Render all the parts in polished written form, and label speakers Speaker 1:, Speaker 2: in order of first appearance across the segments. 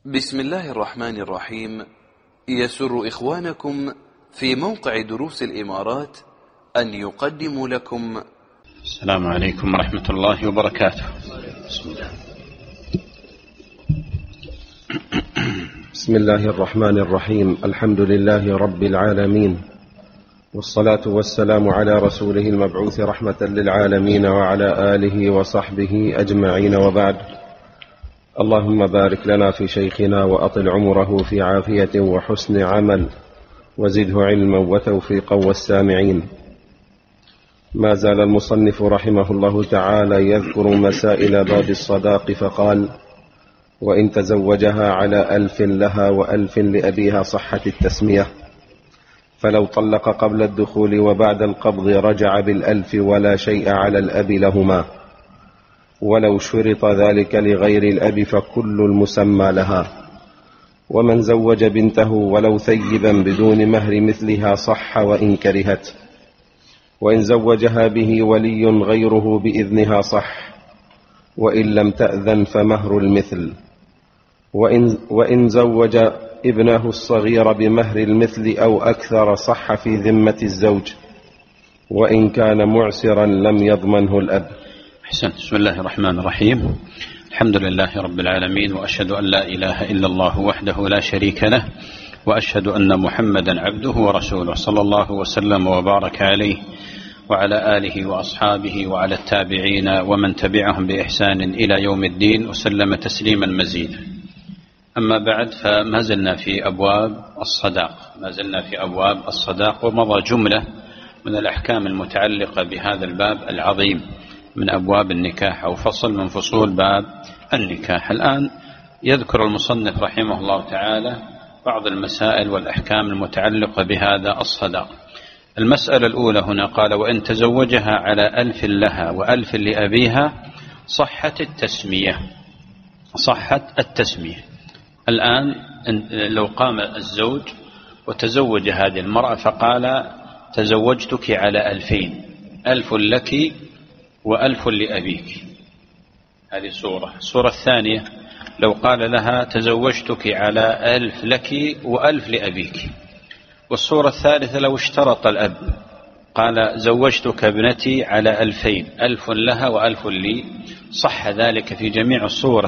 Speaker 1: بسم الله الرحمن الرحيم. يسر إخوانكم في موقع دروس الإمارات أن يقدموا لكم
Speaker 2: السلام عليكم ورحمة الله وبركاته. بسم الله.
Speaker 3: بسم الله الرحمن الرحيم. الحمد لله رب العالمين، والصلاة والسلام على رسوله المبعوث رحمة للعالمين وعلى آله وصحبه أجمعين، وبعد. اللهم بارك لنا في شيخنا وأطل عمره في عافية وحسن عمل، وزده علما وتوفيقا والسامعين. ما زال المصنف رحمه الله تعالى يذكر مسائل باب الصداق، فقال: وإن تزوجها على 1000 لها و1000 لأبيها صحت التسمية، فلو طلق قبل الدخول وبعد القبض رجع بال1000 ولا شيء على الأب لهما، ولو شرط ذلك لغير الأب فكل المسمى لها. ومن زوج بنته ولو ثيبا بدون مهر مثلها صح وإن كرهت، وإن زوجها به ولي غيره بإذنها صح، وإن لم تأذن فمهر المثل. وإن زوج ابنه الصغير بمهر المثل أو أكثر صح في ذمة الزوج، وإن كان معسرا لم يضمنه الأب.
Speaker 2: أحسنت. بسم الله الرحمن الرحيم. الحمد لله رب العالمين، وأشهد أن لا إله إلا الله وحده لا شريك له، وأشهد أن محمدا عبده ورسوله، صلى الله وسلم وبارك عليه وعلى آله وأصحابه وعلى التابعين ومن تبعهم بإحسان إلى يوم الدين، وسلم تسليما مزيدا. أما بعد، فما زلنا في أبواب الصداق، ومضى جملة من الأحكام المتعلقة بهذا الباب العظيم من أبواب النكاح، أو فصل من فصول باب النكاح. الآن يذكر المصنف رحمه الله تعالى بعض المسائل والأحكام المتعلقة بهذا الصداق. المسألة الأولى هنا قال: وإن تزوجها على 1000 لها و1000 لأبيها صحت التسمية. الآن لو قام الزوج وتزوج هذه المرأة فقال: تزوجتك على 2000، 1000 لك و1000 لأبيك، هذه الصورة الثانية لو قال لها: تزوجتك على 1000 لك و1000 لأبيك. والصورة الثالثة لو اشترط الأب قال: زوجتك ابنتي على 2000، 1000 لها و1000 لي، صح ذلك في جميع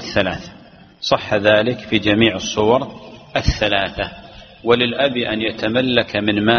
Speaker 2: الصور الثلاثة. وللأب أن يتملك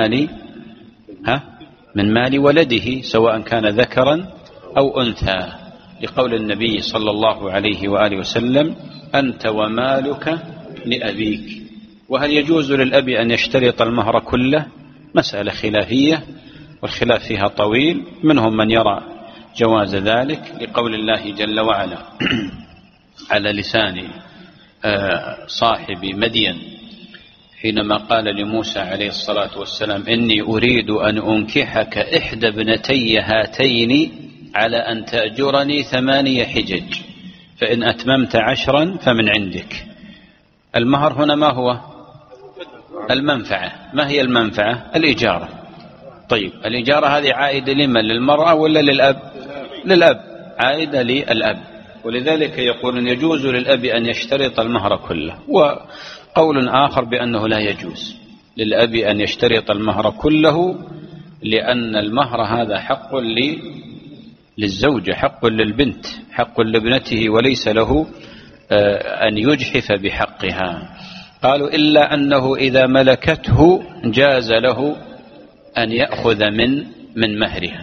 Speaker 2: من مال ولده سواء كان ذكرا أو أنثى، لقول النبي صلى الله عليه وآله وسلم: أنت ومالك لأبيك. وهل يجوز للأب أن يشترط المهر كله؟ مسألة خلافية، والخلاف فيها طويل. منهم من يرى جواز ذلك لقول الله جل وعلا على لسان صاحب مدين حينما قال لموسى عليه الصلاة والسلام: إني أريد أن أنكحك إحدى ابنتي هاتين على أن تأجرني 8 حجج، فإن أتممت 10 فمن عندك. المهر هنا ما هو؟ المنفعة. ما هي المنفعة؟ الإجارة. طيب، الإجارة هذه عائدة لمن؟ للمرأة ولا للأب؟ للأب، عائدة للأب. ولذلك يقولون يجوز للأب أن يشترط المهر كله. وقول آخر بأنه لا يجوز للأب أن يشترط المهر كله، لأن المهر هذا حق للزوجة، حق للبنت، حق لابنته، وليس له أن يجحف بحقها. قالوا: إلا أنه إذا ملكته جاز له أن يأخذ من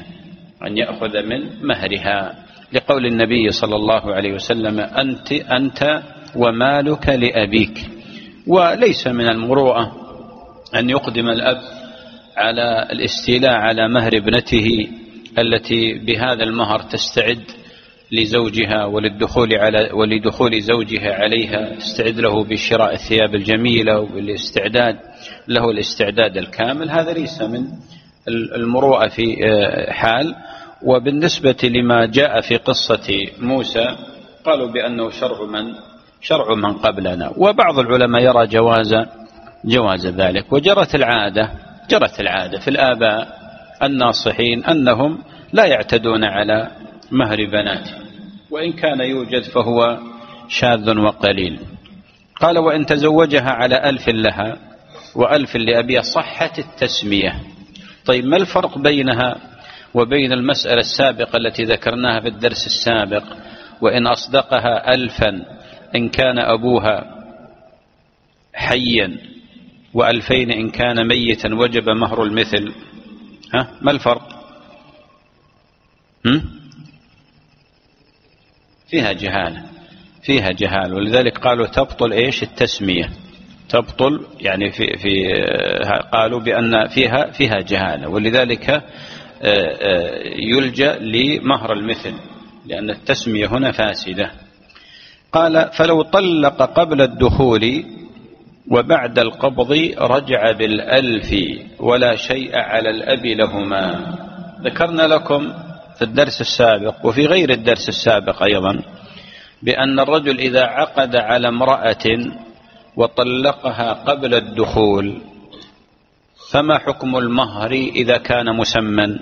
Speaker 2: مهرها، لقول النبي صلى الله عليه وسلم: أنت ومالك لأبيك. وليس من المروءة أن يقدم الأب على الاستيلاء على مهر ابنته التي بهذا المهر تستعد لزوجها ولدخول زوجها عليها، تستعد له بشراء الثياب الجميلة والاستعداد له الاستعداد الكامل. هذا ليس من المروءة في حال. وبالنسبة لما جاء في قصة موسى قالوا بأنه شرع من قبلنا، وبعض العلماء يرى جواز ذلك. وجرت العادة في الآباء الناصحين أنهم لا يعتدون على مهر بناتهم، وإن كان يوجد فهو شاذ وقليل. قال وإن تزوجها على 1000 لها و1000 لأبيها صحت التسمية. طيب ما الفرق بينها وبين المسألة السابقة التي ذكرناها في الدرس السابق، وإن أصدقها 1000 إن كان أبوها حيا و2000 إن كان ميتا وجب مهر المثل؟ ما الفرق؟ فيها جهالة، ولذلك قالوا تبطل إيش التسمية، تبطل يعني قالوا بأن فيها جهالة، ولذلك يلجأ لمهر المثل لأن التسمية هنا فاسدة. قال فلو طلق قبل الدخول وبعد القبض رجع بال1000 ولا شيء على الأب لهما. ذكرنا لكم في الدرس السابق وفي غير الدرس السابق أيضا بأن الرجل إذا عقد على امرأة وطلقها قبل الدخول فما حكم المهر إذا كان مسمى؟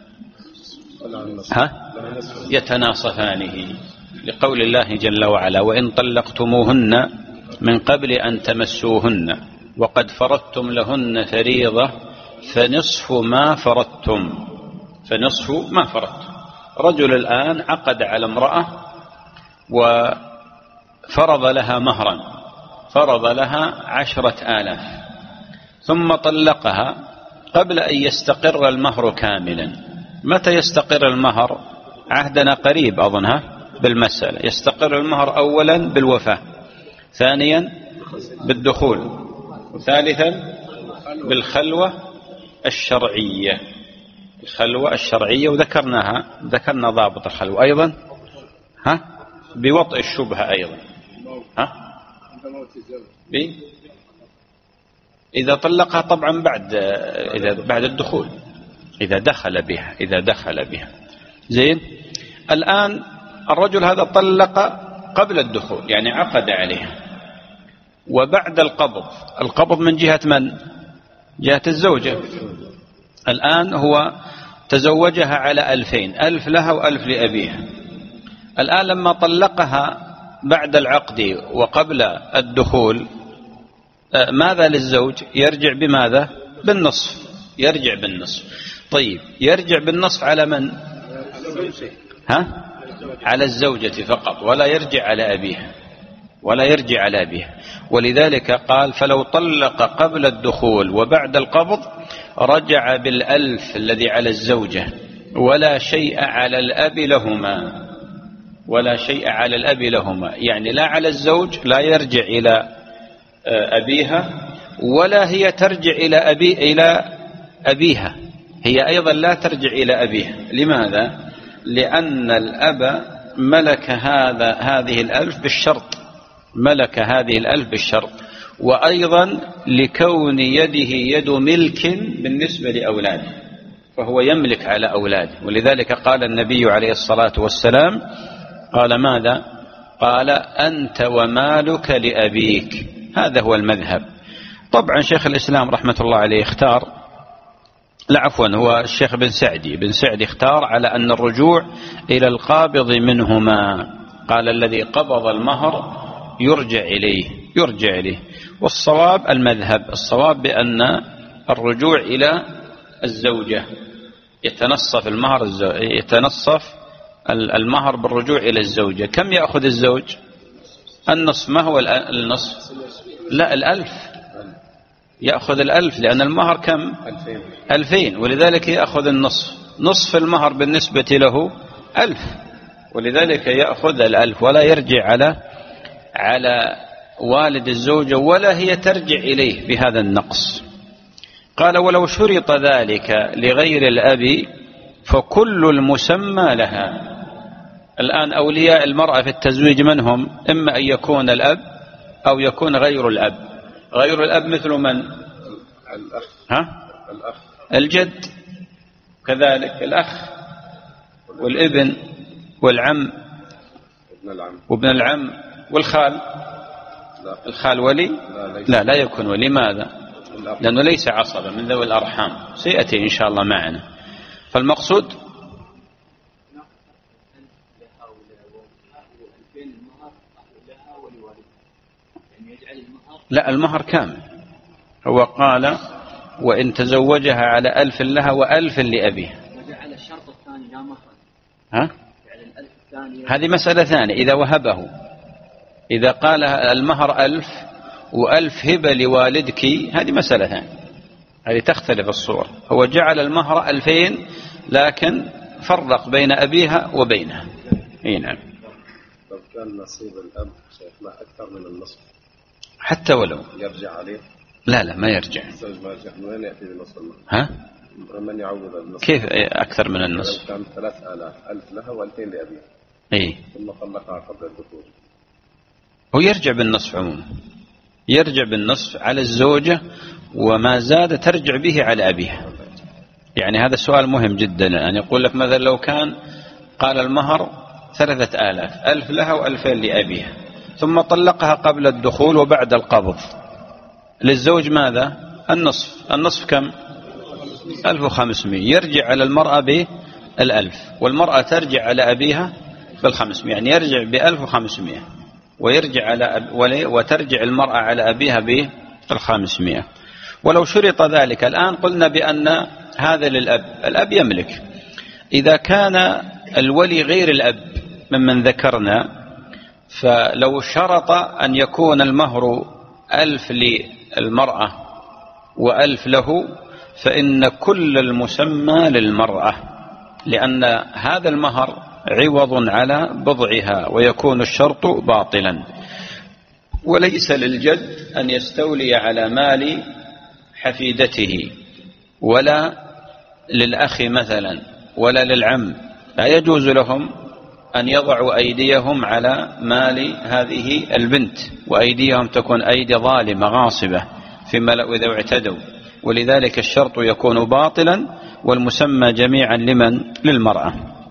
Speaker 2: يتناصفانه، لقول الله جل وعلا وإن طلقتموهن من قبل أن تمسوهن وقد فرضتم لهن فريضة فنصف ما فرضتم. رجل الآن عقد على امرأة وفرض لها مهرا، فرض لها 10,000 ثم طلقها قبل أن يستقر المهر كاملا. متى يستقر المهر؟ عهدنا قريب أظنها بالمسألة. يستقر المهر أولا بالوفاة، ثانيا بالدخول، وثالثا بالخلوة الشرعية. ذكرنا ضابط الخلوة أيضا بوطء الشبهة أيضا. إذا طلقها طبعا بعد الدخول، إذا دخل بها زين. الآن الرجل هذا طلق قبل الدخول يعني عقد عليها، وبعد القبض من جهة من؟ جهة الزوجة. الآن هو تزوجها على 2000، 1000 لها و1000 لأبيها. الآن لما طلقها بعد العقد وقبل الدخول ماذا للزوج؟ يرجع بماذا؟ بالنصف. طيب يرجع بالنصف على من؟ على الزوجة فقط، ولا يرجع على أبيها. ولذلك قال فلو طلق قبل الدخول وبعد القبض رجع بال1000 الذي على الزوجة ولا شيء على الأب لهما. يعني لا على الزوج، لا يرجع إلى أبيها ولا هي ترجع إلى أبيها. هي أيضا لا ترجع إلى أبيها. لماذا؟ لأن الأب ملك هذه ال1000 بالشرط، وأيضا لكون يده يد ملك بالنسبة لأولاده، فهو يملك على أولاده. ولذلك قال النبي عليه الصلاة والسلام قال ماذا؟ قال أنت ومالك لأبيك. هذا هو المذهب. طبعا شيخ الإسلام رحمة الله عليه اختار، هو الشيخ بن سعدي اختار على أن الرجوع إلى القابض منهما. قال الذي قبض المهر يرجع إليه. والصواب المذهب، الصواب بأن الرجوع إلى الزوجة، يتنصف المهر بالرجوع إلى الزوجة. كم يأخذ الزوج؟ النصف. ما هو النصف؟ لا 1000 يأخذ 1000 لأن المهر كم؟ 2000، ولذلك يأخذ نصف المهر بالنسبة له 1000، ولذلك يأخذ 1000 ولا يرجع على والد الزوجة ولا هي ترجع إليه بهذا النقص. قال ولو شرط ذلك لغير الأب فكل المسمى لها. الآن أولياء المرأة في التزويج من هم؟ إما أن يكون الأب أو يكون غير الأب. غير الأب مثل من؟ الأخ، الجد، كذلك الأخ والابن والعم وابن العم والخال. الخال ولي؟ لا يكون ولي. لماذا؟ لأنه ليس عصبا من ذوي الأرحام، سيأتي إن شاء الله معنا. فالمقصود لا، المهر كامل. هو قال وإن تزوجها على 1000 لها و1000 لأبيها.
Speaker 4: وجعل الشرط الثاني لا مهر.
Speaker 2: ها؟ هذه مسألة ثانية. إذا وهبه، إذا قال المهر 1000 و1000 هبة لوالدك، هذه مسألة ثانية، هذه تختلف الصور. هو جعل المهر 2000 لكن فرق بين أبيها وبينها. اي نعم.
Speaker 3: لو كان نصيب الأب شيخنا أكثر من النصف
Speaker 2: حتى ولو
Speaker 3: يرجع عليه؟
Speaker 2: لا ما يرجع.
Speaker 3: الزوج ما يرجع، من وين يأتي بنصف المهر؟
Speaker 2: ها؟
Speaker 3: من يعوض النصف؟
Speaker 2: كيف أكثر من النصف؟
Speaker 3: لو كان 3000، 1000 لها و2000 لأبيها.
Speaker 2: إيه.
Speaker 3: ثم طلقها قبل الدخول.
Speaker 2: هو يرجع بالنصف عموما، يرجع بالنصف على الزوجة، وما زاد ترجع به على أبيها. يعني هذا السؤال مهم جدا. يعني يقول لك مثلا لو كان قال المهر 3000، 1000 لها و2000 لأبيها، ثم طلقها قبل الدخول وبعد القبض، للزوج ماذا؟ النصف. النصف كم؟ 1500. يرجع على المرأة بال1000، والمرأة ترجع على أبيها بال500. يعني يرجع ب1500 ويرجع على وترجع المرأة على أبيها بال500. ولو شرط ذلك الآن قلنا بأن هذا للأب، الأب يملك. إذا كان الولي غير الأب ممن ذكرنا، فلو شرط أن يكون المهر 1000 للمرأة و1000 له، فإن كل المسمى للمرأة، لأن هذا المهر عوض على بضعها، ويكون الشرط باطلا. وليس للجد أن يستولي على مال حفيدته، ولا للأخ مثلا، ولا للعم. لا يجوز لهم أن يضعوا أيديهم على مال هذه البنت، وأيديهم تكون أيدي ظالمة غاصبة فيما لو إذا اعتدوا. ولذلك الشرط يكون باطلا، والمسمى جميعا لمن؟ للمرأة.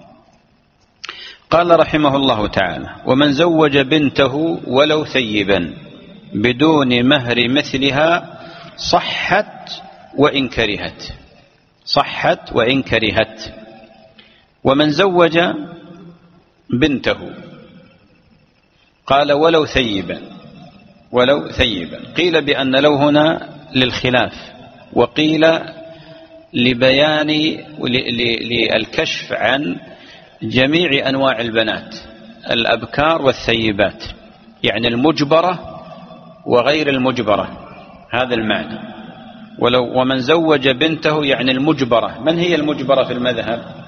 Speaker 2: قال رحمه الله تعالى: ومن زوج بنته ولو ثيبا بدون مهر مثلها صحت وإن كرهت. صحت وإن كرهت. ومن زوج بنته، قال ولو ثيبا، ولو ثيبا. قيل بأن لو هنا للخلاف، وقيل لبيان للكشف عن جميع أنواع البنات، الأبكار والثيبات، يعني المجبرة وغير المجبرة، هذا المعنى. ومن زوج بنته يعني المجبرة. من هي المجبرة في المذهب؟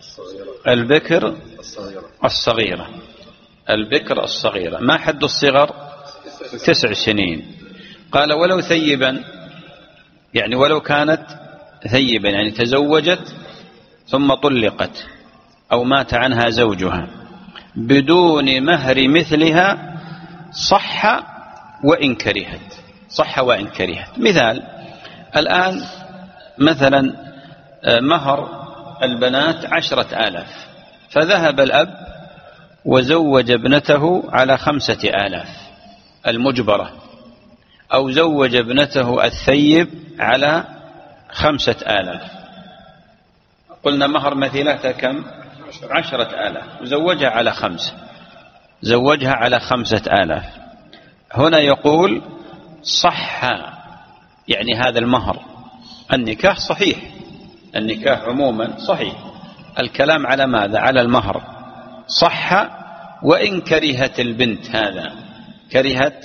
Speaker 2: البكر الصغيرة. البكر الصغيرة. ما حد الصغر؟ 9 سنين. قال ولو ثيبا، يعني ولو كانت ثيبا، يعني تزوجت ثم طلقت أو مات عنها زوجها بدون مهر مثلها صح وإن كرهت. صح وإن كرهت. مثال الآن مثلا مهر البنات 10,000، فذهب الأب وزوج ابنته على 5,000 المجبرة، أو زوج ابنته الثيب على 5,000. قلنا مهر مثيلته كم؟ 10,000، وزوجها على 5، زوجها على 5,000. هنا يقول صح، يعني هذا المهر. النكاح صحيح، النكاح عموما صحيح. الكلام على ماذا؟ على المهر. صح وإن كرهت البنت هذا، كرهت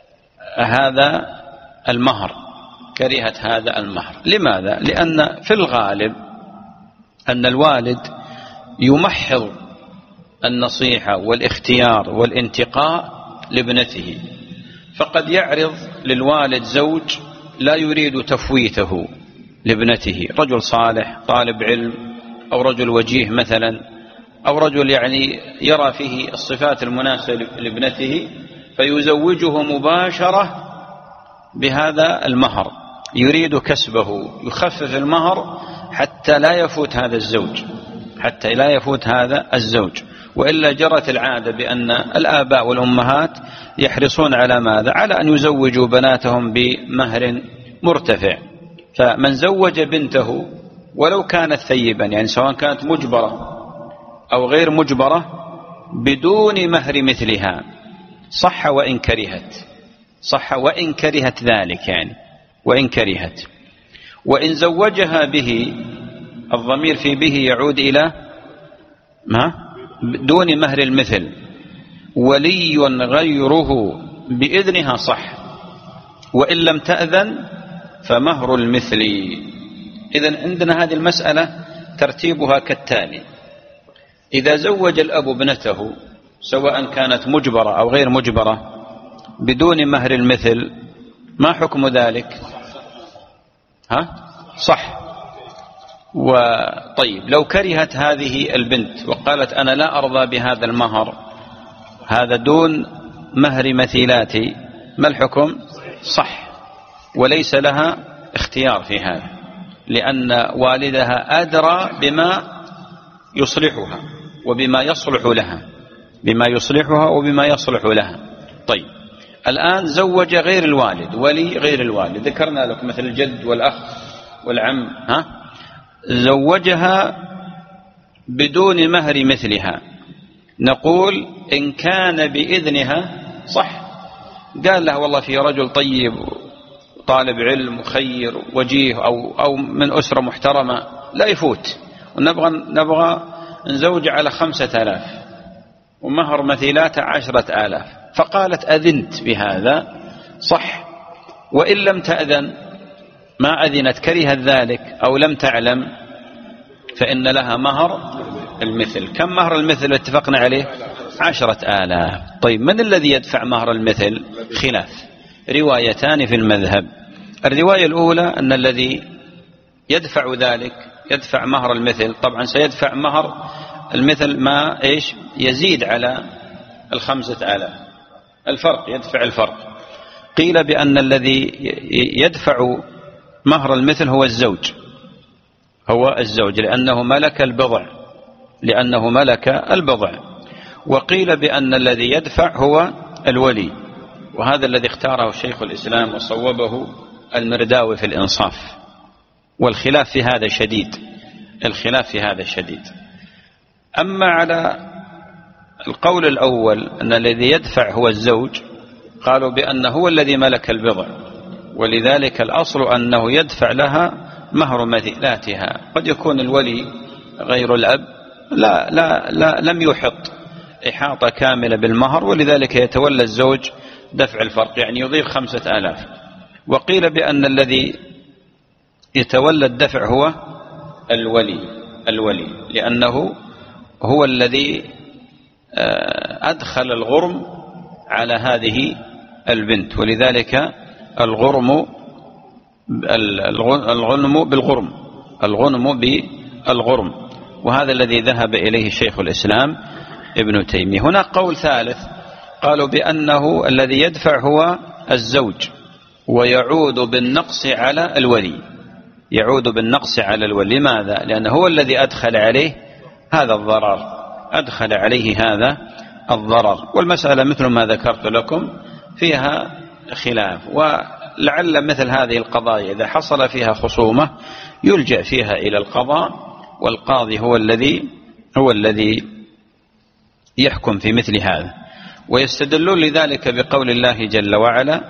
Speaker 2: هذا المهر، كرهت هذا المهر. لماذا؟ لأن في الغالب أن الوالد يمحض النصيحة والاختيار والانتقاء لابنته، فقد يعرض للوالد زوج لا يريد تفويته لابنته، رجل صالح طالب علم، أو رجل وجيه مثلا، أو رجل يعني يرى فيه الصفات المناسبة لابنته، فيزوجه مباشرة بهذا المهر، يريد كسبه، يخفف المهر حتى لا يفوت هذا الزوج، حتى لا يفوت هذا الزوج. وإلا جرت العادة بأن الآباء والأمهات يحرصون على ماذا؟ على أن يزوجوا بناتهم بمهر مرتفع. فمن زوج بنته ولو كانت ثيبا، يعني سواء كانت مجبرة أو غير مجبرة، بدون مهر مثلها صح وإن كرهت. صح وإن كرهت ذلك، يعني وإن كرهت. وإن زوجها به، الضمير في به يعود إلى ما دون مهر المثل، ولي غيره بإذنها صح، وإن لم تأذن فمهر المثل. إذن عندنا هذه المسألة ترتيبها كالتالي: إذا زوج الأب ابنته سواء كانت مجبرة أو غير مجبرة بدون مهر المثل، ما حكم ذلك؟ صح. وطيب لو كرهت هذه البنت وقالت أنا لا أرضى بهذا المهر، هذا دون مهر مثيلاتي، ما الحكم؟ صح، وليس لها اختيار في هذا، لأن والدها أدرى بما يصلحها وبما يصلح لها، بما يصلحها وبما يصلح لها. طيب الآن زوج غير الوالد، ولي غير الوالد، ذكرنا لك مثل الجد والأخ والعم، زوجها بدون مهر مثلها، نقول إن كان بإذنها صح. قال له والله في رجل طيب طالب علم وخير وجيه أو من أسرة محترمة لا يفوت، ونبغى نزوج على 5000 ومهر مثيلاته 10,000، فقالت أذنت بهذا صح. وإن لم تأذن، ما أذنت، كرهت ذلك أو لم تعلم، فإن لها مهر المثل. كم مهر المثل اتفقنا عليه؟ 10,000. طيب من الذي يدفع مهر المثل؟ خلاف، روايتان في المذهب. الرواية الأولى أن الذي يدفع ذلك يدفع مهر المثل، طبعا سيدفع مهر المثل ما يزيد على 5,000، الفرق، يدفع الفرق. قيل بأن الذي يدفع مهر المثل هو الزوج، لأنه ملك البضع. وقيل بأن الذي يدفع هو الولي، وهذا الذي اختاره شيخ الإسلام وصوبه المرداوي في الإنصاف. والخلاف في هذا شديد. أما على القول الأول أن الذي يدفع هو الزوج، قالوا بأنه هو الذي ملك البضع، ولذلك الأصل أنه يدفع لها مهر مثيلاتها. قد يكون الولي غير الأب لم يحط إحاطة كاملة بالمهر، ولذلك يتولى الزوج دفع الفرق، يعني يضيف 5,000. وقيل بأن الذي يتولى الدفع هو الولي لأنه هو الذي أدخل الغرم على هذه البنت، ولذلك الغنم بالغرم، وهذا الذي ذهب إليه شيخ الإسلام ابن تيمية. هناك قول ثالث، قالوا بأنه الذي يدفع هو الزوج، ويعود بالنقص على الولي. لماذا؟ لأنه هو الذي أدخل عليه هذا الضرر. والمسألة مثل ما ذكرت لكم فيها خلاف، ولعل مثل هذه القضايا إذا حصل فيها خصومة يلجأ فيها إلى القضاء، والقاضي هو الذي يحكم في مثل هذا. ويستدلون لذلك بقول الله جل وعلا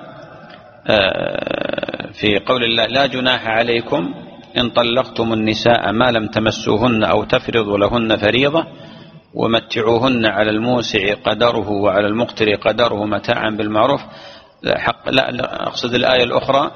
Speaker 2: في قول الله: لا جناح عليكم إن طلقتم النساء ما لم تمسوهن أو تفرضوا لهن فريضة ومتعوهن على الموسع قدره وعلى المقتر قدره متاعا بالمعروف. لا أقصد الآية الأخرى: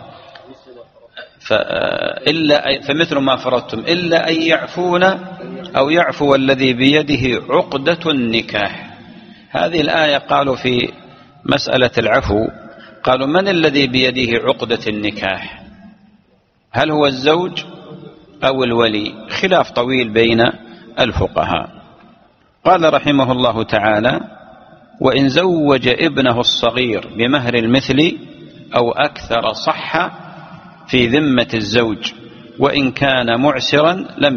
Speaker 2: فمثل ما فرضتم إلا أن يعفون أو يعفو الذي بيده عقدة النكاح. هذه الآية قالوا في مسألة العفو، قالوا من الذي بيده عقدة النكاح؟ هل هو الزوج أو الولي؟ خلاف طويل بين الفقهاء. قال رحمه الله تعالى: وإن زوج ابنه الصغير بمهر المثل أو أكثر صح في ذمة الزوج، وإن كان معسرا لم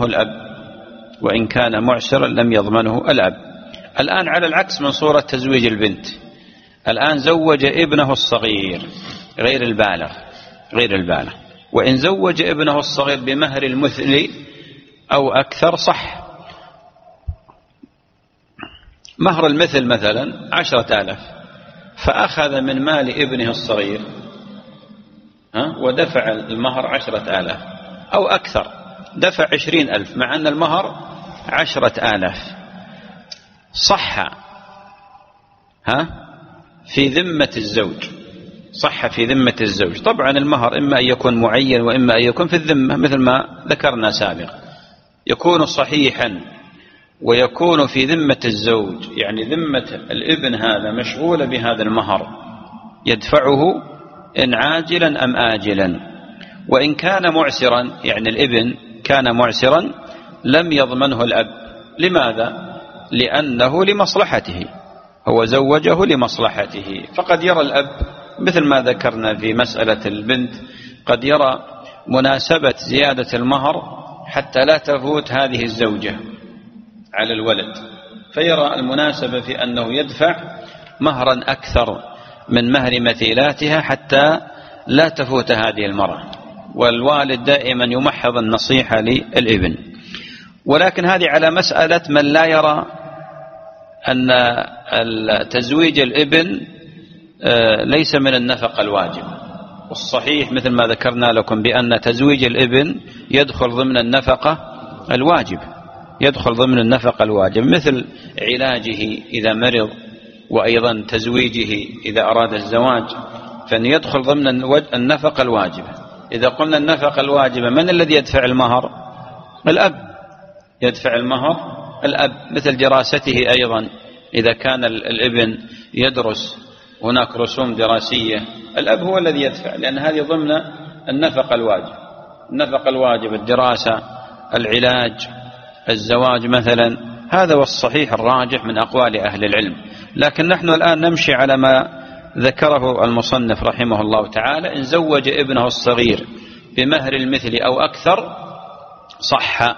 Speaker 2: يضمنه الأب. الآن على العكس من صورة تزويج البنت، الآن زوج ابنه الصغير غير البالغ. وإن زوج ابنه الصغير بمهر المثل أو أكثر صح. مهر المثل مثلا 10,000، فأخذ من مال ابنه الصغير ودفع المهر 10,000 أو أكثر، دفع 20,000 مع أن المهر 10,000، صح في ذمة الزوج، صح في ذمة الزوج. طبعا المهر إما أن يكون معين وإما أن يكون في الذمة مثل ما ذكرنا سابقا، يكون صحيحا ويكون في ذمة الزوج، يعني ذمة الابن هذا مشغولة بهذا المهر يدفعه إن عاجلا أم آجلا. وإن كان معسرا، يعني الابن كان معسرا، لم يضمنه الأب. لماذا؟ لأنه لمصلحته، هو زوجه لمصلحته. فقد يرى الأب مثل ما ذكرنا في مسألة البنت، قد يرى مناسبة زيادة المهر حتى لا تفوت هذه الزوجة على الولد، فيرى المناسبة في أنه يدفع مهرا أكثر من مهر مثيلاتها حتى لا تفوت هذه المرأة. والوالد دائما يمحض النصيحة للابن. ولكن هذه على مسألة من لا يرى أن تزويج الابن ليس من النفقة الواجب. والصحيح مثل ما ذكرنا لكم بأن تزويج الابن يدخل ضمن النفقة الواجب، يدخل ضمن النفقة الواجب، مثل علاجه إذا مرض، وأيضا تزويجه إذا أراد الزواج، فإن يدخل ضمن النفقة الواجبة. إذا قلنا النفقة الواجبة، من الذي يدفع المهر؟ الأب يدفع المهر، الأب. مثل دراسته أيضا، إذا كان الابن يدرس هناك رسوم دراسية، الأب هو الذي يدفع، لأن هذه ضمن النفقة الواجبة. النفقة الواجبة الدراسة، العلاج، الزواج مثلا، هذا هو الصحيح الراجح من أقوال أهل العلم. لكن نحن الآن نمشي على ما ذكره المصنف رحمه الله تعالى: إن زوج ابنه الصغير بمهر المثل أو أكثر صح.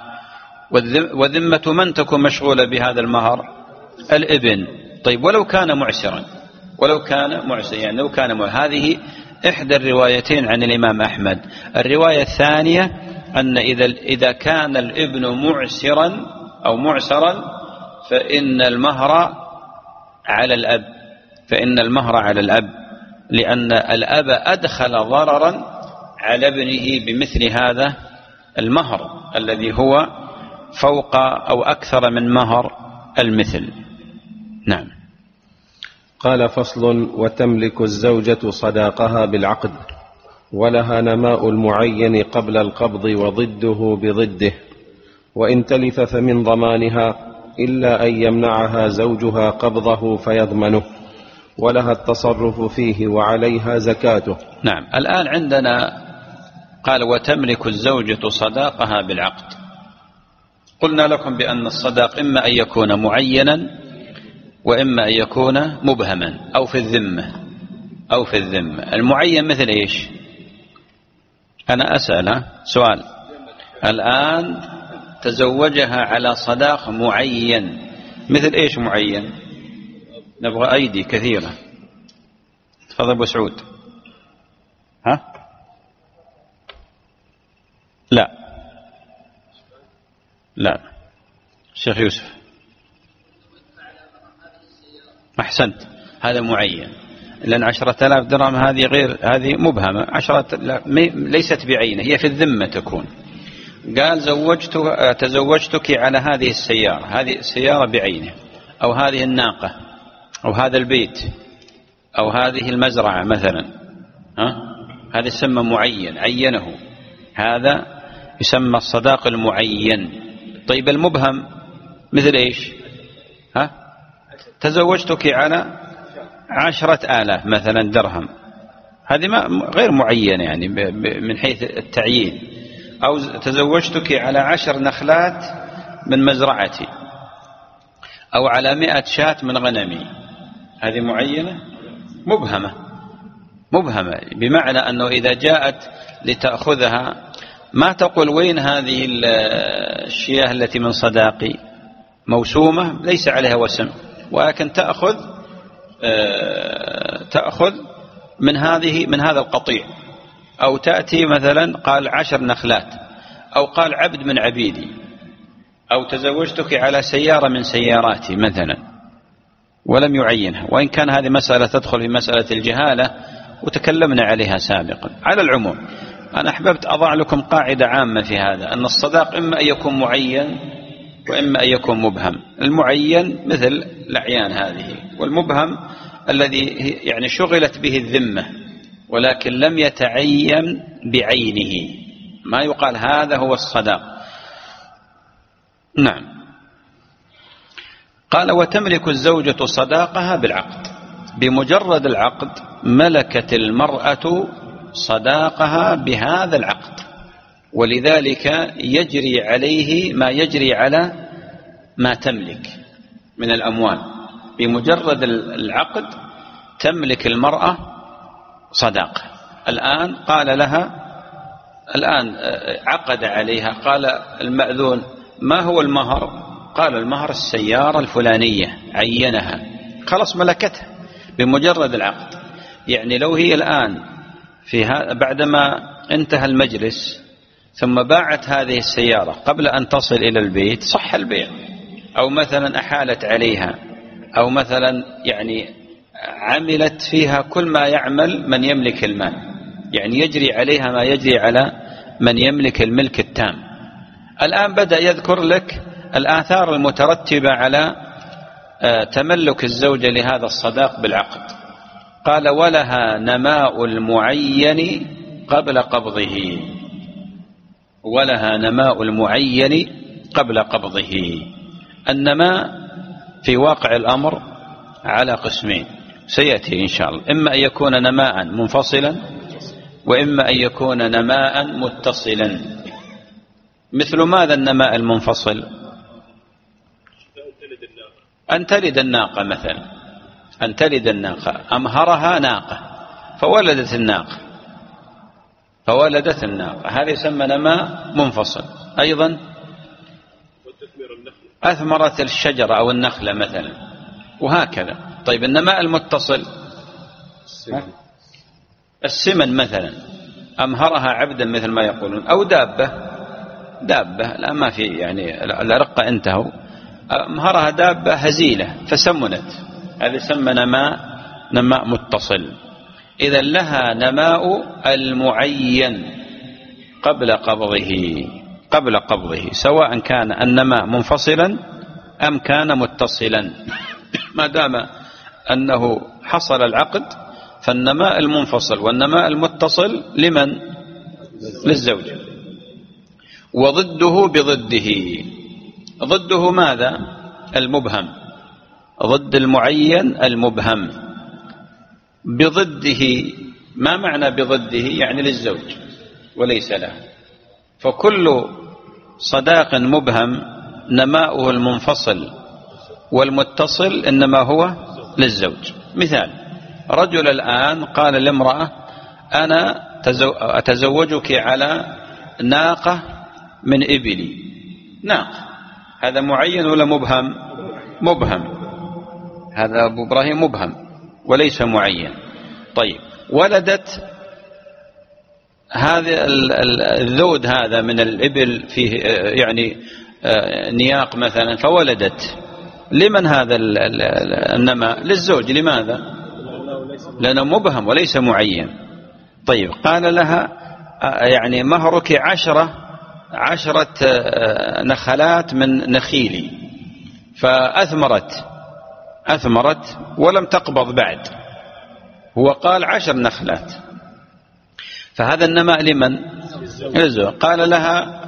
Speaker 2: وذمة من تكون مشغولة بهذا المهر؟ الابن. طيب ولو كان معسرا، ولو كان معسرا، يعني لو كان هذه إحدى الروايتين عن الإمام أحمد. الرواية الثانية أن إذا كان الابن معسرا أو معسرا فإن المهر على الأب، فإن المهر على الأب، لأن الأب أدخل ضررا على ابنه بمثل هذا المهر الذي هو فوق أو أكثر من مهر المثل. نعم.
Speaker 3: قال: فصل: وتملك الزوجة صداقها بالعقد، ولها نماء المعين قبل القبض وضده بضده، وإن تلف فمن ضمانها إلا أن يمنعها زوجها قبضه فيضمنه، ولها التصرف فيه وعليها زكاته.
Speaker 2: نعم. الآن عندنا قال: وتملك الزوجة صداقها بالعقد. قلنا لكم بأن الصداق إما أن يكون معينا وإما أن يكون مبهما أو في الذمة، أو في الذمة. المعين مثل إيش؟ أنا أسأل سؤال. الآن تزوجها على صداق معين، مثل إيش معين؟ نبغى أيدي كثيرة. تفضل أبو سعود. ها؟ لا لا، الشيخ يوسف. أحسنت، هذا معين. لأن 10,000 درهم هذه غير، هذه مبهمة. 10 ليست بعينه، هي في الذمة تكون. قال: تزوجتك على هذه السيارة، هذه السيارة بعينه، أو هذه الناقة، أو هذا البيت، أو هذه المزرعة مثلا. هذا يسمى معين، عينه، هذا يسمى الصداق المعين. طيب المبهم مثل إيش؟ تزوجتك على 10,000 مثلا درهم، هذه غير معينة يعني من حيث التعيين. أو تزوجتك على 10 نخلات من مزرعتي، أو على 100 شاة من غنمي، هذه معينة؟ مبهمة. مبهمة بمعنى أنه إذا جاءت لتأخذها ما تقول وين هذه الشياه التي من صداقي، موسومة ليس عليها وسم، ولكن تأخذ من هذا القطيع. أو تأتي مثلا قال 10 نخلات، أو قال عبد من عبيدي، أو تزوجتك على سيارة من سياراتي مثلا. ولم يعينها، وإن كان هذه مسألة تدخل في مسألة الجهالة وتكلمنا عليها سابقا. على العموم أنا أحببت أضع لكم قاعدة عامة في هذا، أن الصداق إما أن يكون معين وإما أن يكون مبهم. المعين مثل الأعيان هذه، والمبهم الذي يعني شغلت به الذمة ولكن لم يتعين بعينه، ما يقال هذا هو الصداق. نعم. قال وتملك الزوجة صداقها بالعقد، بمجرد العقد ملكت المرأة صداقها بهذا العقد، ولذلك يجري عليه ما يجري على ما تملك من الأموال. بمجرد العقد تملك المرأة صداقة. الآن قال لها، الآن عقد عليها، قال المأذون ما هو المهر؟ قال المهر السيارة الفلانية، عينها، خلاص ملكتها بمجرد العقد. يعني لو هي الآن بعدما انتهى المجلس ثم باعت هذه السيارة قبل أن تصل إلى البيت صح البيع، أو مثلا أحالت عليها، أو مثلا يعني عملت فيها كل ما يعمل من يملك المال، يعني يجري عليها ما يجري على من يملك الملك التام. الآن بدأ يذكر لك الآثار المترتبة على تملك الزوجة لهذا الصداق بالعقد. قال ولها نماء المعين قبل قبضه، ولها نماء المعين قبل قبضه. النماء في واقع الأمر على قسمين سيأتي إن شاء الله، إما أن يكون نماء منفصلا وإما أن يكون نماء متصلا. مثل ماذا النماء المنفصل؟ أن تلد الناقة مثلا، أن تلد الناقة، أمهرها ناقة فولدت الناقة، فولدت الناقة، هذا يسمى نماء منفصل. أيضا أثمرت الشجرة أو النخلة مثلا، وهكذا. طيب النماء المتصل السمن مثلا، أمهرها عبدا مثل ما يقولون، أو دابة لا ما في يعني الرقة انتهوا، أمهرها دابة هزيلة فسمنت، هذا يسمى نماء متصل. إذا لها نماء المعين قبل قبضه سواء كان النماء منفصلا أم كان متصلا، ما دام أنه حصل العقد فالنماء المنفصل والنماء المتصل لمن؟ للزوج. وضده بضده، ضده ماذا؟ المبهم، ضد المعين المبهم. بضده ما معنى بضده؟ يعني للزوج وليس له. فكل صداق مبهم نماؤه المنفصل والمتصل إنما هو للزوج. مثال: رجل الآن قال لامرأة أنا أتزوجك على ناقة من إبلي، ناقة، هذا معين ولا مبهم؟ مبهم، هذا أبو إبراهيم مبهم وليس معين. طيب ولدت هذا الذود هذا من الإبل فيه يعني نياق مثلا، فولدت، لمن هذا النماء؟ للزوج. لماذا؟ لأنه مبهم وليس معين. طيب قال لها يعني مهرك 10 نخلات من نخيلي، فأثمرت ولم تقبض بعد، هو قال 10 نخلات، فهذا النماء لمن؟ للزوج. قال لها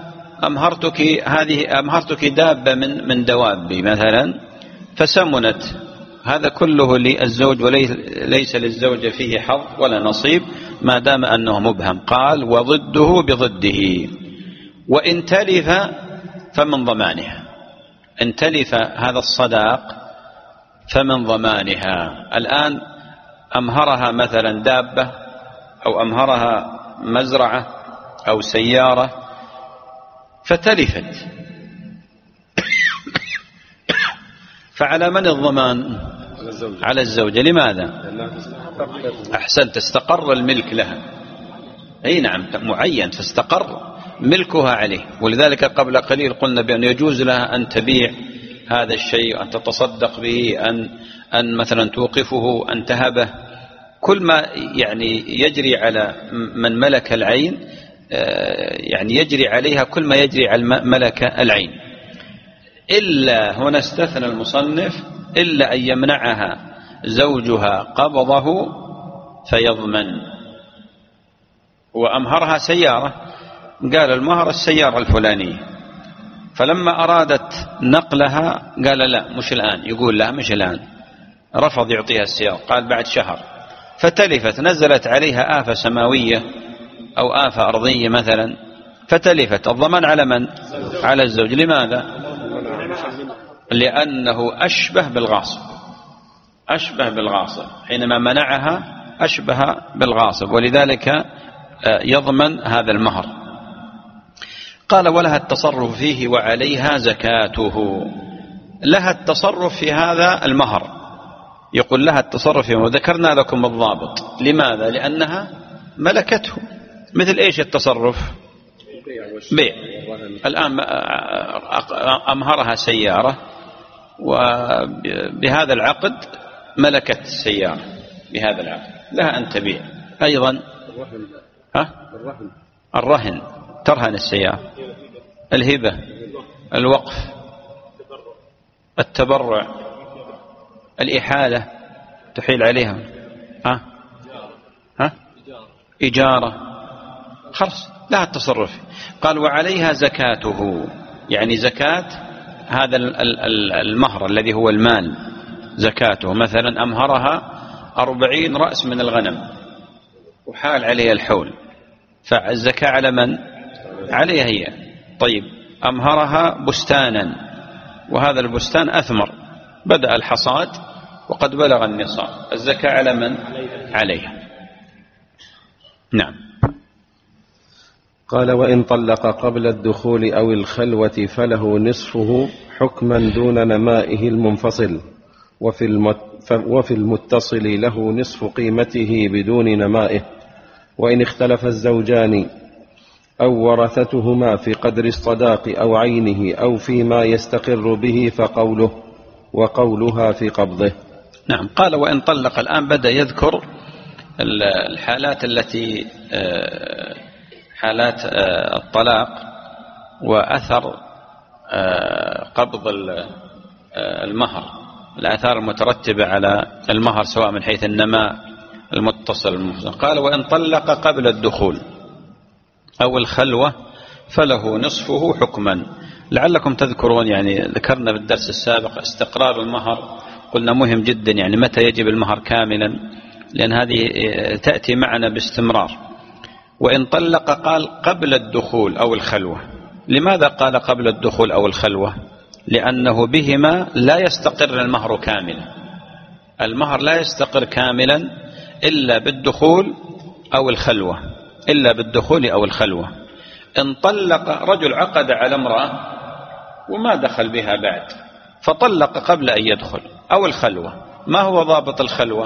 Speaker 2: أمهرتك دابة من دوابي مثلا فسمنت، هذا كله للزوج وليس للزوجة فيه حظ ولا نصيب ما دام أنه مبهم. قال وضده بضده. وإن تلف فمن ضمانها، إن تلف هذا الصداق فمن ضمانها. الآن أمهرها مثلا دابة أو أمهرها مزرعة أو سيارة فتلفت، فعلى من الضمان؟ على الزوجة. لماذا؟ أحسنت، استقر الملك لها. أي نعم، معين، فاستقر ملكها عليه. ولذلك قبل قليل قلنا بأن يجوز لها أن تبيع هذا الشيء، أن تتصدق به، أن أن مثلا توقفه، أن تهبه، كل ما يعني يجري على من ملك العين يعني يجري عليها كل ما يجري على ملك العين، إلا هنا استثنى المصنف إلا أن يمنعها زوجها قبضه فيضمن. وأمهرها سيارة، قال المهر السيارة الفلانية، فلما أرادت نقلها قال لا مش الآن، يقول لا مش الآن، رفض يعطيها السيارة، قال بعد شهر، فتلفت، نزلت عليها آفة سماوية أو آفة أرضية مثلا، فتلفت، الضمان على من؟ على الزوج. لماذا؟ لأنه أشبه بالغاصب، أشبه بالغاصب، حينما منعها أشبه بالغاصب، ولذلك يضمن هذا المهر. قال ولها التصرف فيه وعليها زكاته. لها التصرف في هذا المهر، يقول لها التصرف فيه، وذكرنا لكم الضابط. لماذا؟ لأنها ملكته. مثل إيش التصرف؟ بيع. الآن أمهرها سيارة، وبهذا العقد ملكت السيارة، بهذا العقد لها أن تبيع. أيضا الرهن، ترهن السيارة، الهبة، الوقف، التبرع، الإحالة تحيل عليها، إجارة، خلاص لها التصرف. قال وعليها زكاته، يعني زكاة هذا المهر الذي هو المال، زكاته. مثلا أمهرها 40 رأس من الغنم وحال عليها الحول، فالزكاة على من؟ عليها هي. طيب أمهرها بستانا، وهذا البستان أثمر، بدأ الحصاد وقد بلغ النصاب، الزكاة على من؟ عليها. نعم.
Speaker 3: قال وإن طلق قبل الدخول أو الخلوة فله نصفه حكما دون نمائه المنفصل، وفي المتصل له نصف قيمته بدون نمائه. وإن اختلف الزوجان أو ورثتهما في قدر الصداق أو عينه أو فيما يستقر به فقوله وقولها في قبضه.
Speaker 2: نعم. قال وإن طلق، الآن بدأ يذكر الحالات التي حالات الطلاق وأثر قبض المهر، الآثار المترتبة على المهر سواء من حيث النماء المتصل المفصل. قال وإن طلق قبل الدخول أو الخلوة فله نصفه حكما. لعلكم تذكرون، يعني ذكرنا بالدرس السابق استقرار المهر، قلنا مهم جدا، يعني متى يجب المهر كاملا، لأن هذه تأتي معنا باستمرار. وإن طلق قال قبل الدخول أو الخلوة. لماذا قال قبل الدخول أو الخلوة؟ لأنه بهما لا يستقر المهر كاملا، المهر لا يستقر كاملا إلا بالدخول أو الخلوة، إلا بالدخول أو الخلوة. إن طلق رجل عقد على امرأة وما دخل بها بعد، فطلق قبل أن يدخل أو الخلوة، ما هو ضابط الخلوة؟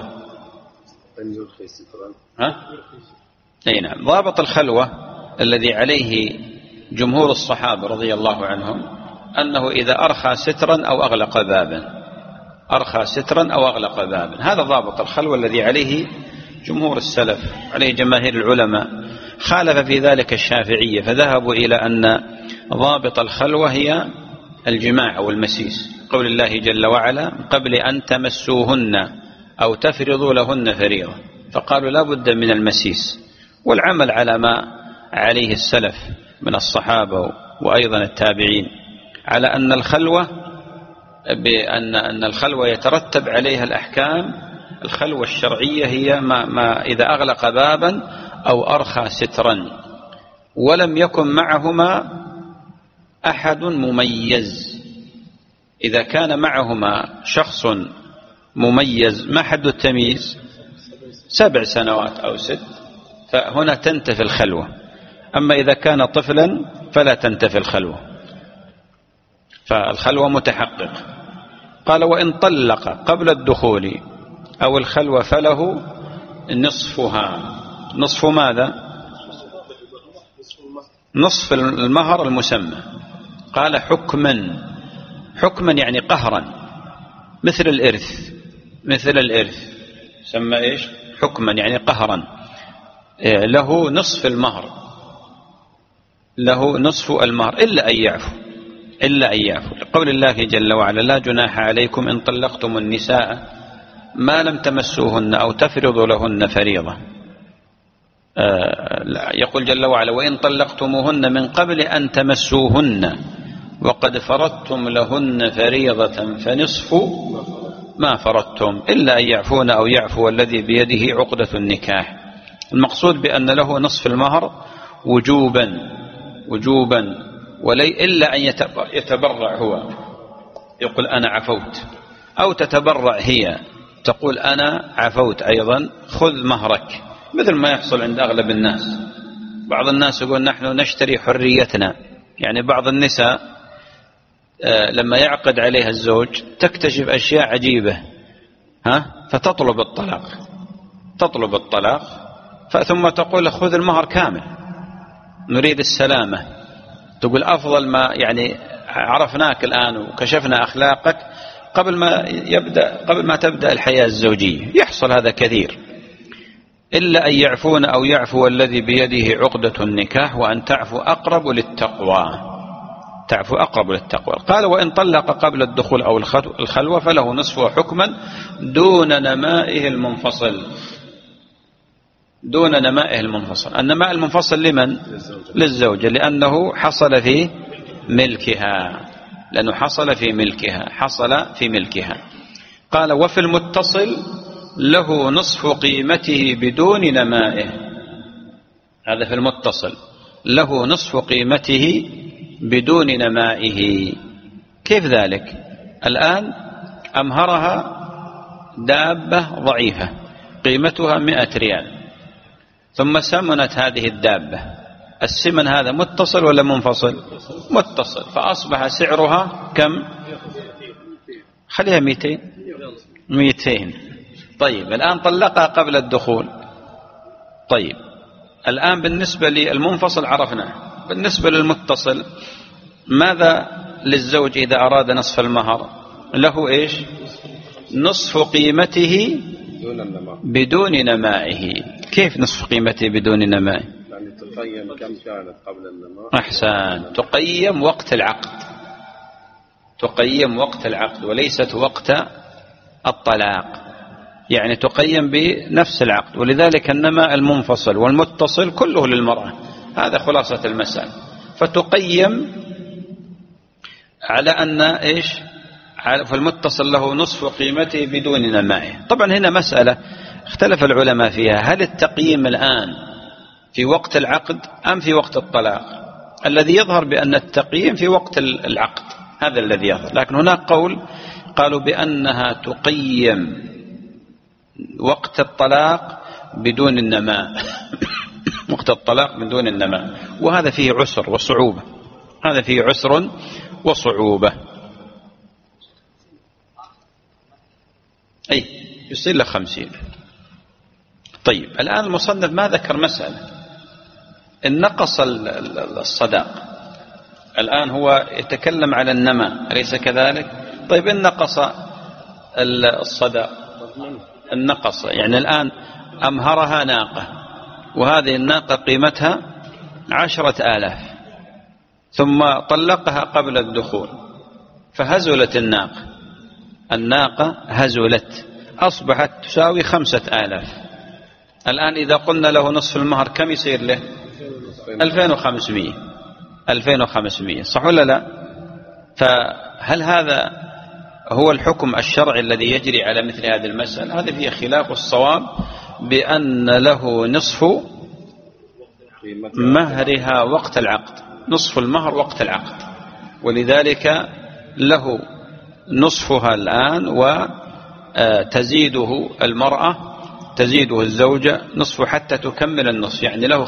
Speaker 2: أي نعم، ضابط الخلوة الذي عليه جمهور الصحابة رضي الله عنهم أنه إذا أرخى سترا أو أغلق بابا، أرخى سترا أو أغلق بابا، هذا ضابط الخلوة الذي عليه جمهور السلف، عليه جماهير العلماء. خالف في ذلك الشافعية، فذهبوا إلى أن ضابط الخلوة هي الجماع أو المسيس، قول الله جل وعلا قبل أن تمسوهن أو تفرضوا لهن فريضة، فقالوا لا بد من المسيس. والعمل على ما عليه السلف من الصحابة وأيضا التابعين على أن الخلوة بأن الخلوة يترتب عليها الأحكام. الخلوة الشرعية هي ما إذا أغلق بابا أو أرخى سترا ولم يكن معهما أحد مميز. إذا كان معهما شخص مميز، ما حد التمييز؟ 7 سنوات أو 6، فهنا تنتفي الخلوة. أما إذا كان طفلا فلا تنتفي الخلوة، فالخلوة متحقق. قال وإن طلق قبل الدخول أو الخلوة فله نصفها. نصف ماذا؟ نصف المهر المسمى. قال حكما، حكما يعني قهرا، مثل الإرث، مثل الإرث سمى إيش حكما يعني قهرا، له نصف المهر، له نصف المهر إلا أن يعفو، إلا أن يعفو، لقول الله جل وعلا لا جناح عليكم إن طلقتم النساء ما لم تمسوهن أو تفرضوا لهن فريضة. يقول جل وعلا وإن طلقتموهن من قبل أن تمسوهن وقد فرضتم لهن فريضة فنصف ما فرضتم إلا أن يعفون أو يعفو الذي بيده عقدة النكاح. المقصود بأن له نصف المهر وجوبا ولي إلا أن يتبرع هو، يقول أنا عفوت، أو تتبرع هي تقول أنا عفوت أيضا خذ مهرك، مثل ما يحصل عند أغلب الناس. بعض الناس يقول نحن نشتري حريتنا، يعني بعض النساء لما يعقد عليها الزوج تكتشف أشياء عجيبة فتطلب الطلاق ثم تقول خذ المهر كامل نريد السلامة. تقول أفضل ما يعني عرفناك الآن وكشفنا أخلاقك قبل ما تبدأ الحياة الزوجية. يحصل هذا كثير. إلا أن يعفون أو يعفو الذي بيده عقدة النكاح وأن تعفو أقرب للتقوى. قال وإن طلق قبل الدخول أو الخلوة فله نصفه حكما دون نمائه المنفصل. النماء المنفصل لمن؟ للزوجة، لأنه حصل في ملكها. قال وفي المتصل له نصف قيمته بدون نمائه. هذا في المتصل له نصف قيمته بدون نمائه. كيف ذلك؟ الآن أمهرها دابة ضعيفة قيمتها 100 ريال، ثم سمنت هذه الدابة. السمن هذا متصل ولا منفصل؟ متصل، فأصبح سعرها كم؟ خليها 200. طيب الآن طلقها قبل الدخول. طيب الآن بالنسبة للمنفصل عرفنا، بالنسبة للمتصل ماذا للزوج إذا أراد نصف المهر؟ له إيش؟ نصف قيمته بدون نمائه. كيف نصف قيمته بدون نمائه؟
Speaker 3: يعني تقيم كم كانت قبل النماء.
Speaker 2: أحسن، تقيم وقت العقد وليست وقت الطلاق، يعني تقيم بنفس العقد. ولذلك النماء المنفصل والمتصل كله للمرأة، هذا خلاصة المسألة. فتقيم على أن إيش؟ فالمتصل له نصف قيمته بدون نمائه. طبعا هنا مسألة اختلف العلماء فيها، هل التقييم الآن في وقت العقد أم في وقت الطلاق؟ الذي يظهر بأن التقييم في وقت العقد، هذا الذي يظهر. لكن هناك قول قالوا بأنها تقيم وقت الطلاق بدون النماء وهذا فيه عسر وصعوبة. أي يصير له 50. طيب الآن المصنف ما ذكر مسألة إن نقص الصداق. الآن هو يتكلم على النماء أليس كذلك؟ طيب إن نقص الصداق، النقص يعني الآن أمهرها ناقة، وهذه الناقة قيمتها 10,000، ثم طلقها قبل الدخول فهزلت الناقة هزلت أصبحت تساوي 5,000. الآن إذا قلنا له نصف المهر كم يصير له؟ 2500 صح ولا لا؟ فهل هذا هو الحكم الشرعي الذي يجري على مثل هذه المسألة؟ هذا فيه خلاف. الصواب بأن له نصف مهرها وقت العقد، نصف المهر وقت العقد، ولذلك له نصفها الآن وتزيده المرأة، تزيده الزوجة نصف حتى تكمل النصف، يعني له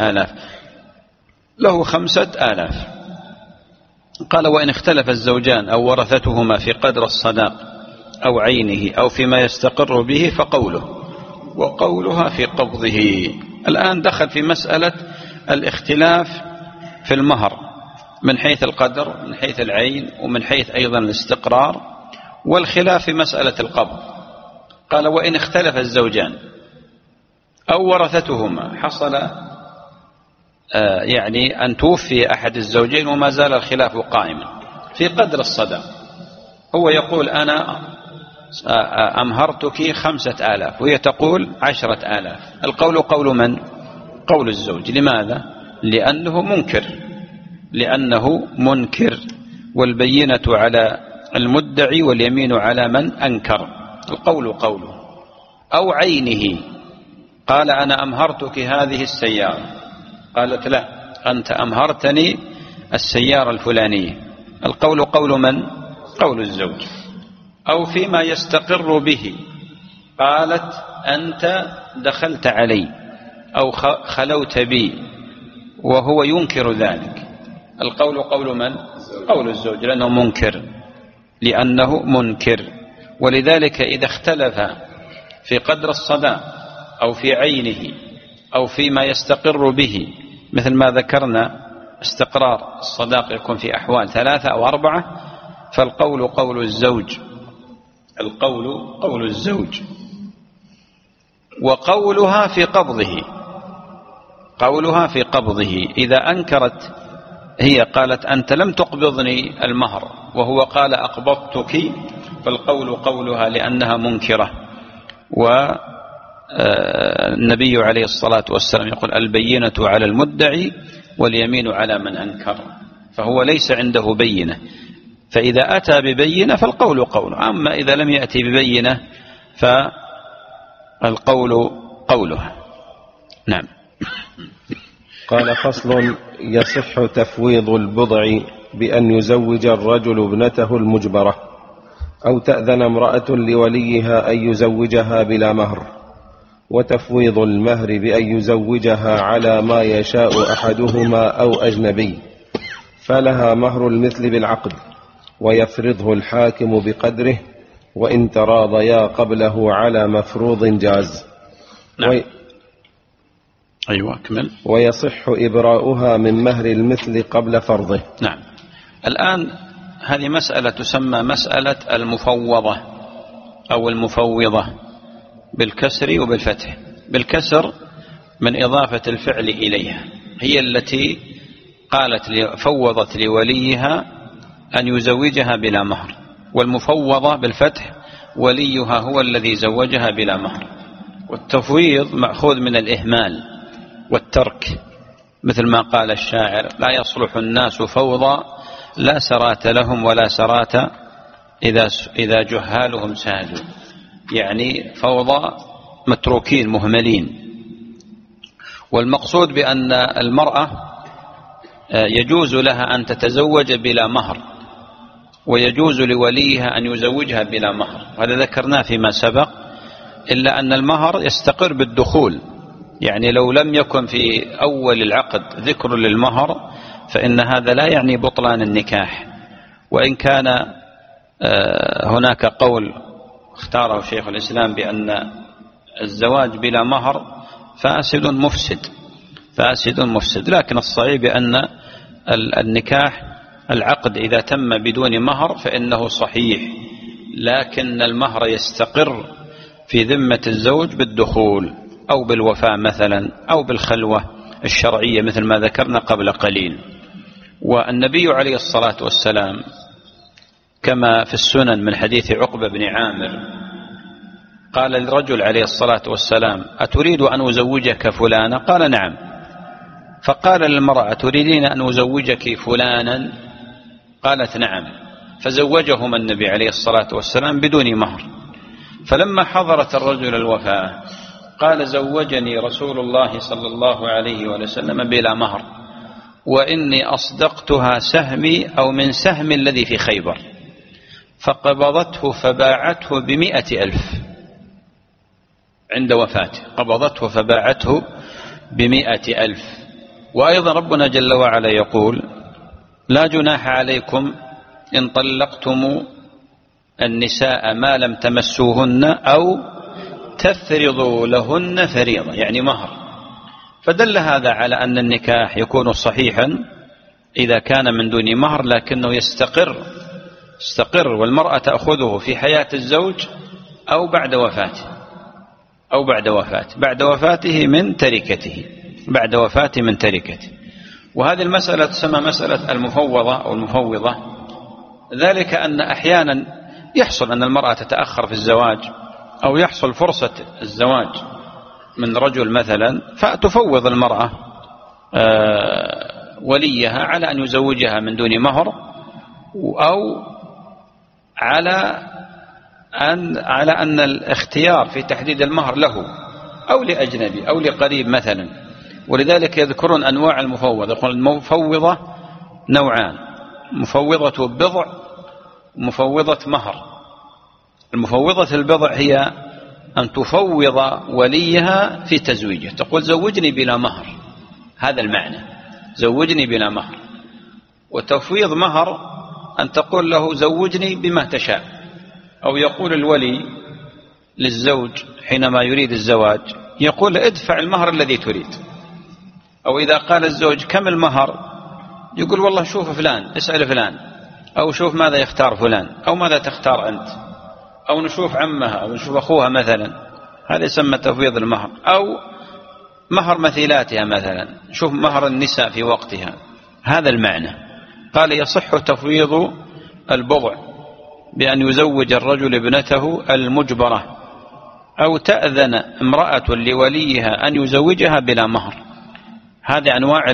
Speaker 2: 5,000. قال وإن اختلف الزوجان أو ورثتهما في قدر الصداق أو عينه أو فيما يستقر به فقوله وقولها في قبضه. الآن دخل في مسألة الاختلاف في المهر من حيث القدر، من حيث العين، ومن حيث أيضا الاستقرار، والخلاف في مسألة القبض. قال وإن اختلف الزوجان أو ورثتهما حصل يعني أن توفي أحد الزوجين وما زال الخلاف قائما في قدر الصداق، هو يقول أنا أمهرتك 5000 وهي تقول 10,000، القول قول من؟ قول الزوج. لماذا؟ لأنه منكر والبينة على المدعي واليمين على من أنكر، القول قوله. أو عينه، قال أنا أمهرتك هذه السيارة، قالت لا أنت أمهرتني السيارة الفلانية، القول قول من؟ قول الزوج. أو فيما يستقر به، قالت أنت دخلت علي أو خلوت بي وهو ينكر ذلك، القول قول من؟ قول الزوج، لأنه منكر. ولذلك إذا اختلف في قدر الصداق أو في عينه أو فيما يستقر به، مثل ما ذكرنا استقرار الصداق يكون في أحوال 3 أو 4، فالقول قول الزوج، القول قول الزوج. وقولها في قبضه، قولها في قبضه، إذا أنكرت هي قالت أنت لم تقبضني المهر وهو قال أقبضتك، فالقول قولها لأنها منكرة. والنبي عليه الصلاة والسلام يقول البينة على المدعي واليمين على من أنكر، فهو ليس عنده بينة، فإذا أتى ببينة فالقول قوله، أما إذا لم يأتي ببينة فالقول قولها. نعم.
Speaker 3: قال فصل: يصح تفويض البضع بأن يزوج الرجل ابنته المجبرة، أو تأذن امرأة لوليها أن يزوجها بلا مهر، وتفويض المهر بأن يزوجها على ما يشاء أحدهما أو أجنبي، فلها مهر المثل بالعقد، ويفرضه الحاكم بقدره، وإن تراضيا قبله على مفروض جاز.
Speaker 2: نعم. أيوة كمل.
Speaker 3: ويصح إبراؤها من مهر المثل قبل فرضه.
Speaker 2: نعم. الآن هذه مسألة تسمى مسألة المفوضة أو المفوضة بالكسر وبالفتح. بالكسر من إضافة الفعل إليها، هي التي قالت فوضت لوليها أن يزوجها بلا مهر، والمفوضة بالفتح وليها هو الذي زوجها بلا مهر. والتفويض مأخوذ من الإهمال والترك، مثل ما قال الشاعر: لا يصلح الناس فوضى لا سرات لهم ولا سرات إذا جهالهم سادوا، يعني فوضى متروكين مهملين. والمقصود بأن المرأة يجوز لها أن تتزوج بلا مهر، ويجوز لوليها أن يزوجها بلا مهر، هذا ذكرناه فيما سبق، إلا أن المهر يستقر بالدخول، يعني لو لم يكن في أول العقد ذكر للمهر فإن هذا لا يعني بطلان النكاح. وإن كان هناك قول اختاره شيخ الإسلام بأن الزواج بلا مهر فاسد مفسد، لكن الصحيح بأن النكاح العقد إذا تم بدون مهر فإنه صحيح، لكن المهر يستقر في ذمة الزوج بالدخول أو بالوفاء مثلا أو بالخلوة الشرعية مثل ما ذكرنا قبل قليل. والنبي عليه الصلاة والسلام كما في السنن من حديث عقبة بن عامر قال للرجل عليه الصلاة والسلام: أتريد أن أزوجك فلانا؟ قال: نعم. فقال للمرأة: تريدين أن أزوجك فلانا؟ قالت: نعم. فزوجهما النبي عليه الصلاة والسلام بدون مهر. فلما حضرت الرجل الوفاة قال: زوجني رسول الله صلى الله عليه وسلم بلا مهر، وإني أصدقتها سهمي أو من سهم الذي في خيبر. فقبضته فباعته ب100,000 عند وفاته، قبضته فباعته ب100,000. وأيضا ربنا جل وعلا يقول: لا جناح عليكم إن طلقتم النساء ما لم تمسوهن أو تفرضوا لهن فريضة، يعني مهر. فدل هذا على أن النكاح يكون صحيحا إذا كان من دون مهر، لكنه يستقر والمرأة تأخذه في حياة الزوج أو بعد وفاته، بعد وفاته من تركته، بعد وفاته من تركته. وهذه المسألة تسمى مسألة المفوضة أو المفوضة، ذلك أن أحيانا يحصل أن المرأة تتأخر في الزواج، أو يحصل فرصة الزواج من رجل مثلا، فتفوض المرأة وليها على أن يزوجها من دون مهر، أو على أن الاختيار في تحديد المهر له أو لأجنبي أو لقريب مثلا. ولذلك يذكرون أنواع المفوضة، يقول المفوضة نوعان: مفوضة بضع ومفوضة مهر. المفوضة البضع هي أن تفوض وليها في تزويجه، تقول زوجني بلا مهر، هذا المعنى، زوجني بلا مهر. وتفويض مهر أن تقول له زوجني بما تشاء، أو يقول الولي للزوج حينما يريد الزواج، يقول ادفع المهر الذي تريد. أو إذا قال الزوج كم المهر، يقول والله شوف فلان، اسأل فلان، أو شوف ماذا يختار فلان، أو ماذا تختار أنت، أو نشوف عمها أو نشوف أخوها مثلا، هذا يسمى تفويض المهر. أو مهر مثيلاتها مثلا، شوف مهر النساء في وقتها، هذا المعنى. قال يصح تفويض البضع بأن يزوج الرجل ابنته المجبرة، أو تأذن امرأة لوليها أن يزوجها بلا مهر. هذه أنواع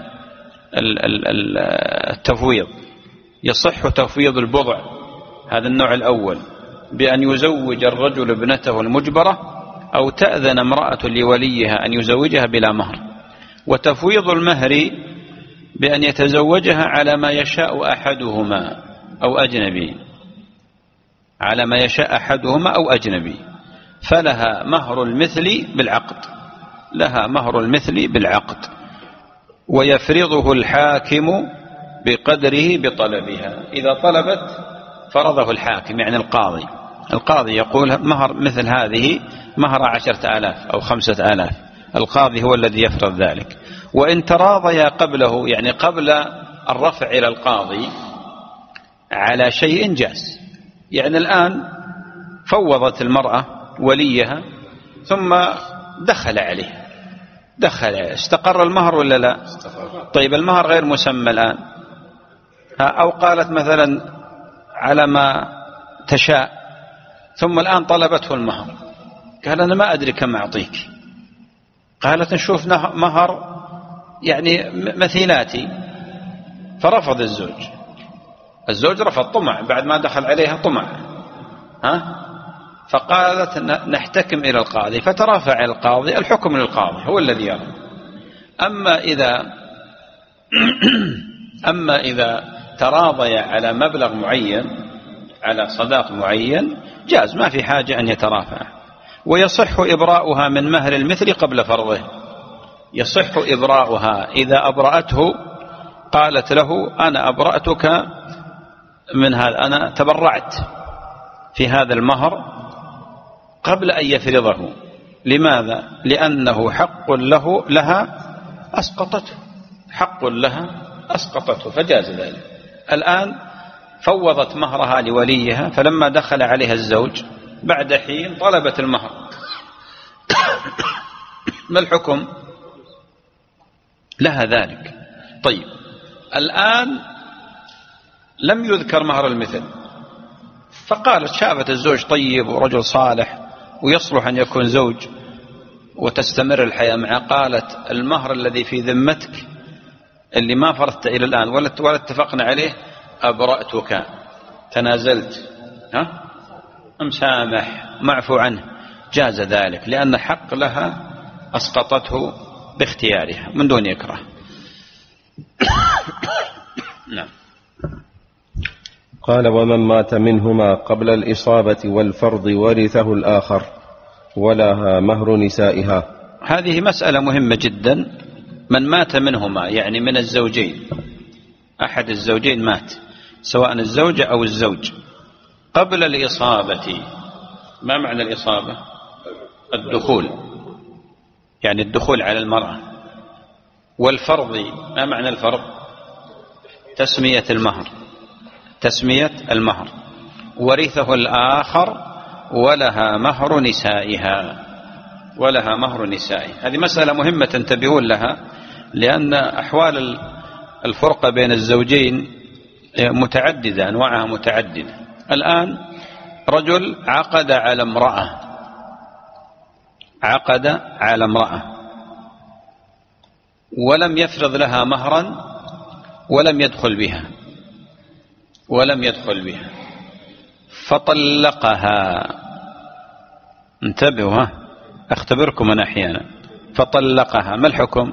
Speaker 2: التفويض. يصح تفويض البضع، هذا النوع الأول، بأن يزوج الرجل ابنته المجبرة، أو تأذن امرأة لوليها أن يزوجها بلا مهر. وتفويض المهر بأن يتزوجها على ما يشاء أحدهما أو أجنبي، على ما يشاء أحدهما أو أجنبي، فلها مهر المثل بالعقد، لها مهر المثل بالعقد، ويفرضه الحاكم بقدره بطلبها. إذا طلبت فرضه الحاكم، يعني القاضي يقول مهر مثل هذه مهر 10,000 أو 5,000، القاضي هو الذي يفرض ذلك. وإن تراضيا قبله، يعني قبل الرفع إلى القاضي على شيء جاز. يعني الآن فوضت المرأة وليها ثم دخل عليه، استقر المهر ولا لا؟ طيب المهر غير مسمى الآن، أو قالت مثلا على ما تشاء، ثم الآن طلبته المهر، قال أنا ما أدري كم أعطيك، قالت نشوف مهر يعني مثيلاتي، فرفض الزوج رفض، طمع بعد ما دخل عليها، طمع، فقالت نحتكم إلى القاضي، فترافع القاضي، الحكم للقاضي هو الذي يرى. أما إذا تراضي على مبلغ معين، على صداق معين، جاز، ما في حاجة أن يترافع. ويصح إبراؤها من مهر المثل قبل فرضه، يصح إبراؤها إذا أبرأته، قالت له أنا أبرأتك من هذا، أنا تبرعت في هذا المهر قبل أن يفرضه. لماذا؟ لأنه حق لها أسقطته، حق لها أسقطته، فجاز ذلك. الآن فوضت مهرها لوليها، فلما دخل عليها الزوج بعد حين طلبت المهر، ما الحكم؟ لها ذلك. طيب الآن لم يذكر مهر المثل، فقالت شافت الزوج طيب ورجل صالح ويصلح أن يكون زوج وتستمر الحياة معه، قالت المهر الذي في ذمتك اللي ما فرضت إلى الآن ولا اتفقنا عليه أبرأتك، تنازلت، مسامح، معفو عنه، جاز ذلك، لأن حق لها أسقطته باختيارها من دون يكره. نعم.
Speaker 3: قال ومن مات منهما قبل الإصابة والفرض ورثه الآخر ولها مهر نسائها.
Speaker 2: هذه مسألة مهمة جدا. من مات منهما يعني من الزوجين، أحد الزوجين مات، سواء الزوجة أو الزوج، قبل الإصابة. ما معنى الإصابة؟ الدخول، يعني الدخول على المرأة. والفرض، ما معنى الفرض؟ تسمية المهر، تسمية المهر. ورثه الآخر ولها مهر نسائها. ولها مهر نسائها. هذه مسألة مهمة تنتبهون لها، لأن أحوال الفرقة بين الزوجين متعددة، أنواعها متعددة. الآن رجل عقد على امرأة، عقد على امرأة ولم يفرض لها مهرا ولم يدخل بها، ولم يدخل بها، فطلقها. انتبهوا، أختبركم أنا أحيانا. فطلقها، ما الحكم؟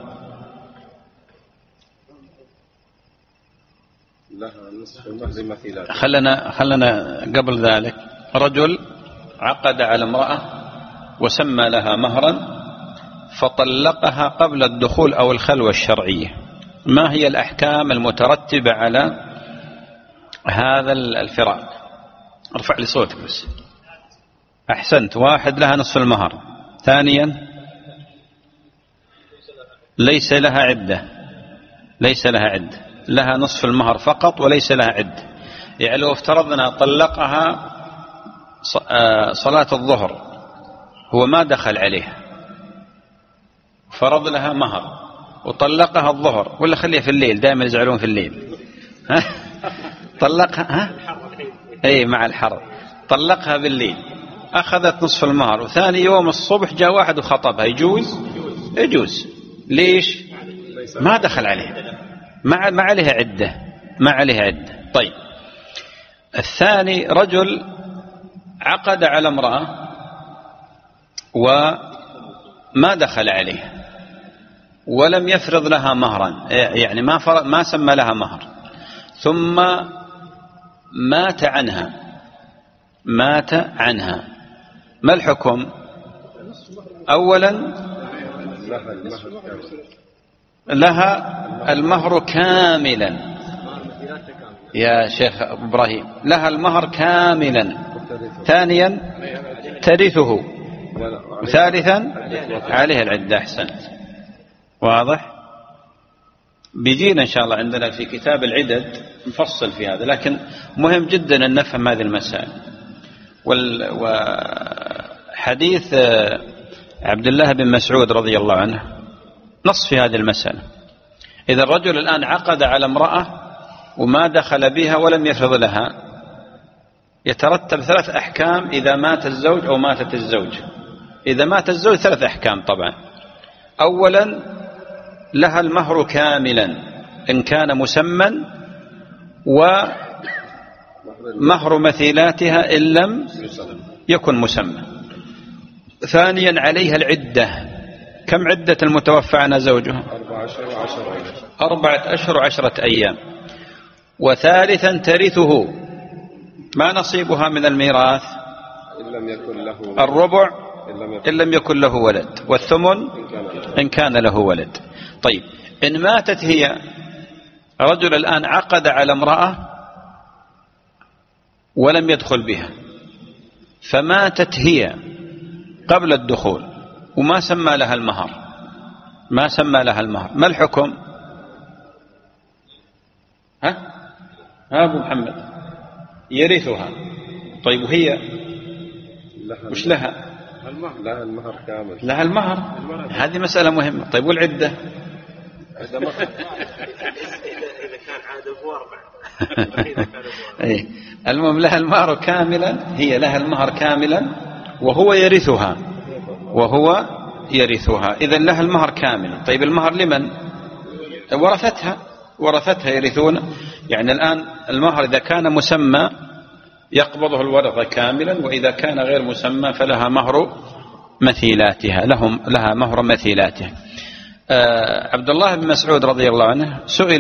Speaker 2: خلنا قبل ذلك. رجل عقد على امرأة وسمى لها مهرا فطلقها قبل الدخول أو الخلوة الشرعية، ما هي الأحكام المترتبة على هذا الفراق؟ ارفع لي صوتك بس. أحسنت. واحد، لها نصف المهر. ثانيا، ليس لها عدة، ليس لها عدة، لها نصف المهر فقط وليس لها عدة. يعني لو افترضنا طلقها صلاة الظهر، هو ما دخل عليها، فرض لها مهر وطلقها الظهر، ولا خليها في الليل، دائما يزعلون في الليل. طلقها اي مع الحر، طلقها بالليل، أخذت نصف المهر، وثاني يوم الصبح جاء واحد وخطبها، يجوز؟ يجوز. ليش؟ ما دخل عليها، ما عليها عدة، ما عليها عدة. طيب، الثاني رجل عقد على امرأة وما دخل عليها ولم يفرض لها مهرا، يعني ما سمى لها مهر، ثم مات عنها، مات عنها، ما الحكم؟ أولا لها المهر كاملا، يا شيخ إبراهيم، لها المهر كاملا. ثانيا ترثه. وثالثا عليها العدة. أحسنت، واضح. بيجينا إن شاء الله عندنا في كتاب العدد نفصل في هذا، لكن مهم جدا أن نفهم هذه المسائل. وحديث عبد الله بن مسعود رضي الله عنه نص في هذه المسألة. إذا الرجل الآن عقد على امرأة وما دخل بها ولم يفرض لها، يترتب 3 أحكام إذا مات الزوج أو ماتت الزوجة. إذا مات الزوج 3 أحكام طبعا. أولا لها المهر كاملا إن كان مسمى، ومهر مثيلاتها إن لم يكن مسمى. ثانيا عليها العدة. كم عدة المتوفى عنها زوجها؟ 4 أشهر و10 أيام. وثالثا ترثه، ما نصيبها من الميراث؟ الربع إن لم يكن له ولد، والثمن إن كان له ولد. طيب، إن ماتت هي، رجل الآن عقد على امرأة ولم يدخل بها، فماتت هي قبل الدخول وما سمى لها المهر، ما سمى لها المهر، ما الحكم؟ ها أبو محمد؟ يرثها. طيب، وهي وش لها؟
Speaker 3: لها المهر كامل.
Speaker 2: لها المهر. هذه مسألة مهمة. طيب، والعدة؟
Speaker 4: إذا كان عاد
Speaker 2: أي، المهم لها المهر كاملا، هي لها المهر كاملا وهو يرثها، وهو يرثها. إذن لها المهر كاملا. طيب، المهر لمن؟ ورثتها، ورثتها يرثون. يعني الآن المهر إذا كان مسمى يقبضه الورثة كاملا، وإذا كان غير مسمى فلها مهر مثيلاتها، لها مهر مثيلاتها. عبد الله بن مسعود رضي الله عنه سئل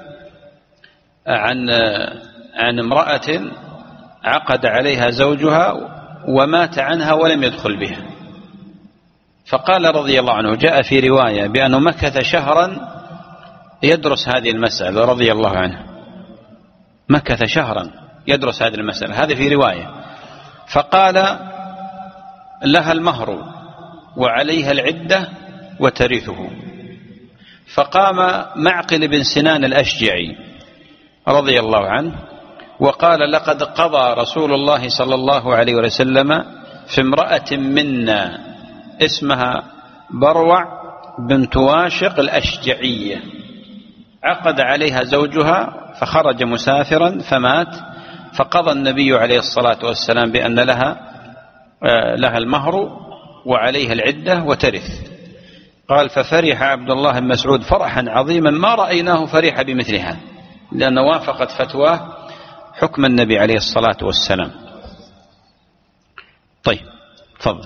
Speaker 2: عن امرأة عقد عليها زوجها ومات عنها ولم يدخل بها، فقال رضي الله عنه، جاء في رواية بأنه مكث شهرا يدرس هذه المسألة رضي الله عنه، مكث شهرا يدرس هذه المسألة، هذه في رواية. فقال لها المهر وعليها العدة وترثه. فقام معقل بن سنان الأشجعي رضي الله عنه وقال: لقد قضى رسول الله صلى الله عليه وسلم في امرأة منا اسمها بروع بنت واشق الأشجعية، عقد عليها زوجها فخرج مسافرا فمات، فقضى النبي عليه الصلاة والسلام بأن لها المهر وعليها العدة وترث. قال ففرح عبد الله بن مسعود فرحا عظيما ما رأيناه فرح بمثلها، لأن وافقت فتواه حكم النبي عليه الصلاة والسلام. طيب تفضل.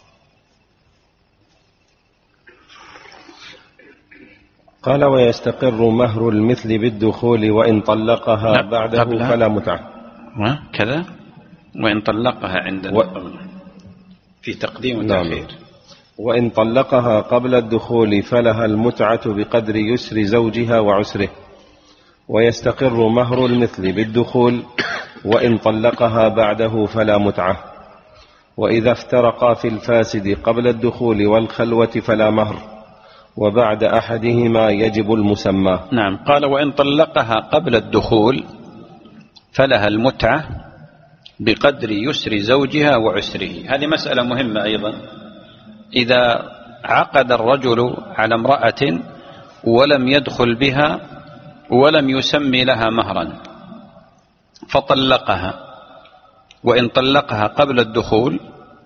Speaker 3: قال ويستقر مهر المثل بالدخول وإن طلقها بعده فلا متعة.
Speaker 2: كذا وإن طلقها عندنا في تقديم وتأخير.
Speaker 3: وإن طلقها قبل الدخول فلها المتعة بقدر يسر زوجها وعسره. ويستقر مهر المثل بالدخول وإن طلقها بعده فلا متعة. وإذا افترقا في الفاسد قبل الدخول والخلوة فلا مهر، وبعد أحدهما يجب المسمى.
Speaker 2: نعم. قال وإن طلقها قبل الدخول فلها المتعة بقدر يسر زوجها وعسره. هذه مسألة مهمة أيضا. إذا عقد الرجل على امرأة ولم يدخل بها ولم يسمي لها مهرا فطلقها، وإن طلقها قبل الدخول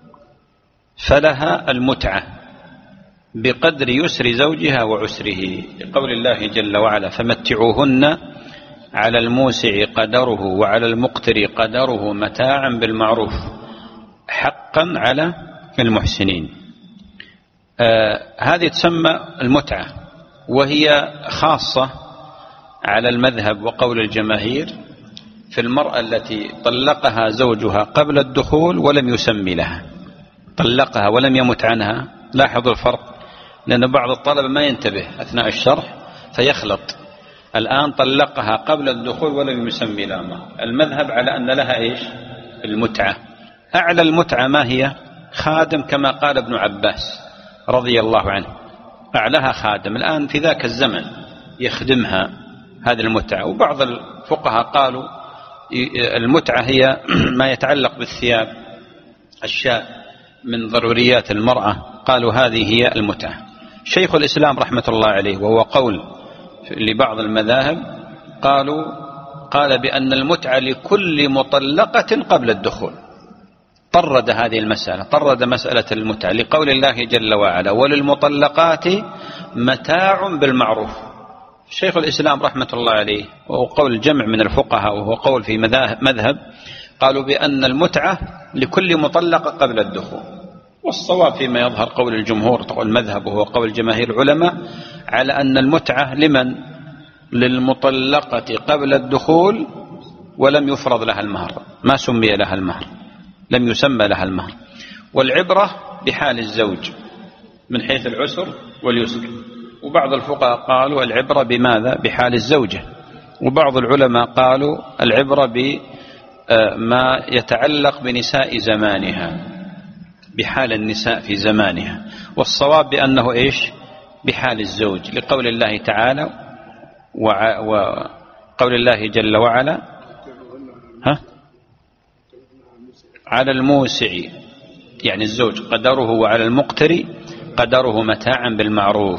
Speaker 2: فلها المتعة بقدر يسر زوجها وعسره، لقول الله جل وعلا فمتعوهن على الموسع قدره وعلى المقتر قدره متاعا بالمعروف حقا على المحسنين. هذه تسمى المتعة، وهي خاصة على المذهب وقول الجماهير في المرأة التي طلقها زوجها قبل الدخول ولم يسمي لها، طلقها ولم يمت عنها. لاحظوا الفرق، لأن بعض الطلبة ما ينتبه أثناء الشرح فيخلط. الآن طلقها قبل الدخول ولم يسمي لها مهر. المذهب على أن لها إيش؟ المتعة. أعلى المتعة ما هي؟ خادم، كما قال ابن عباس رضي الله عنه، أعلها خادم. الآن في ذاك الزمن يخدمها هذه المتعة. وبعض الفقهاء قالوا المتعة هي ما يتعلق بالثياب، أشياء من ضروريات المرأة، قالوا هذه هي المتعة. شيخ الإسلام رحمة الله عليه وهو قول لبعض المذاهب قال بأن المتعة لكل مطلقة قبل الدخول. طرد هذه المسألة، طرد مسألة المتعة لقول الله جل وعلا وللمطلقات متاع بالمعروف. شيخ الإسلام رحمة الله عليه وهو قول جمع من الفقهاء وهو قول في مذهب قالوا بأن المتعة لكل مطلقة قبل الدخول. والصواب فيما يظهر قول الجمهور، قول المذهب وهو قول جماهير العلماء، على أن المتعة لمن؟ للمطلقة قبل الدخول ولم يفرض لها المهر، ما سمي لها المهر، لم يسمى لها المهر. والعبرة بحال الزوج من حيث العسر واليسر. وبعض الفقهاء قالوا العبرة بماذا؟ بحال الزوجة. وبعض العلماء قالوا العبرة بما يتعلق بنساء زمانها، بحال النساء في زمانها. والصواب بأنه إيش؟ بحال الزوج، لقول الله تعالى وقول الله جل وعلا على الموسع يعني الزوج قدره وعلى المقتر قدره متاعا بالمعروف.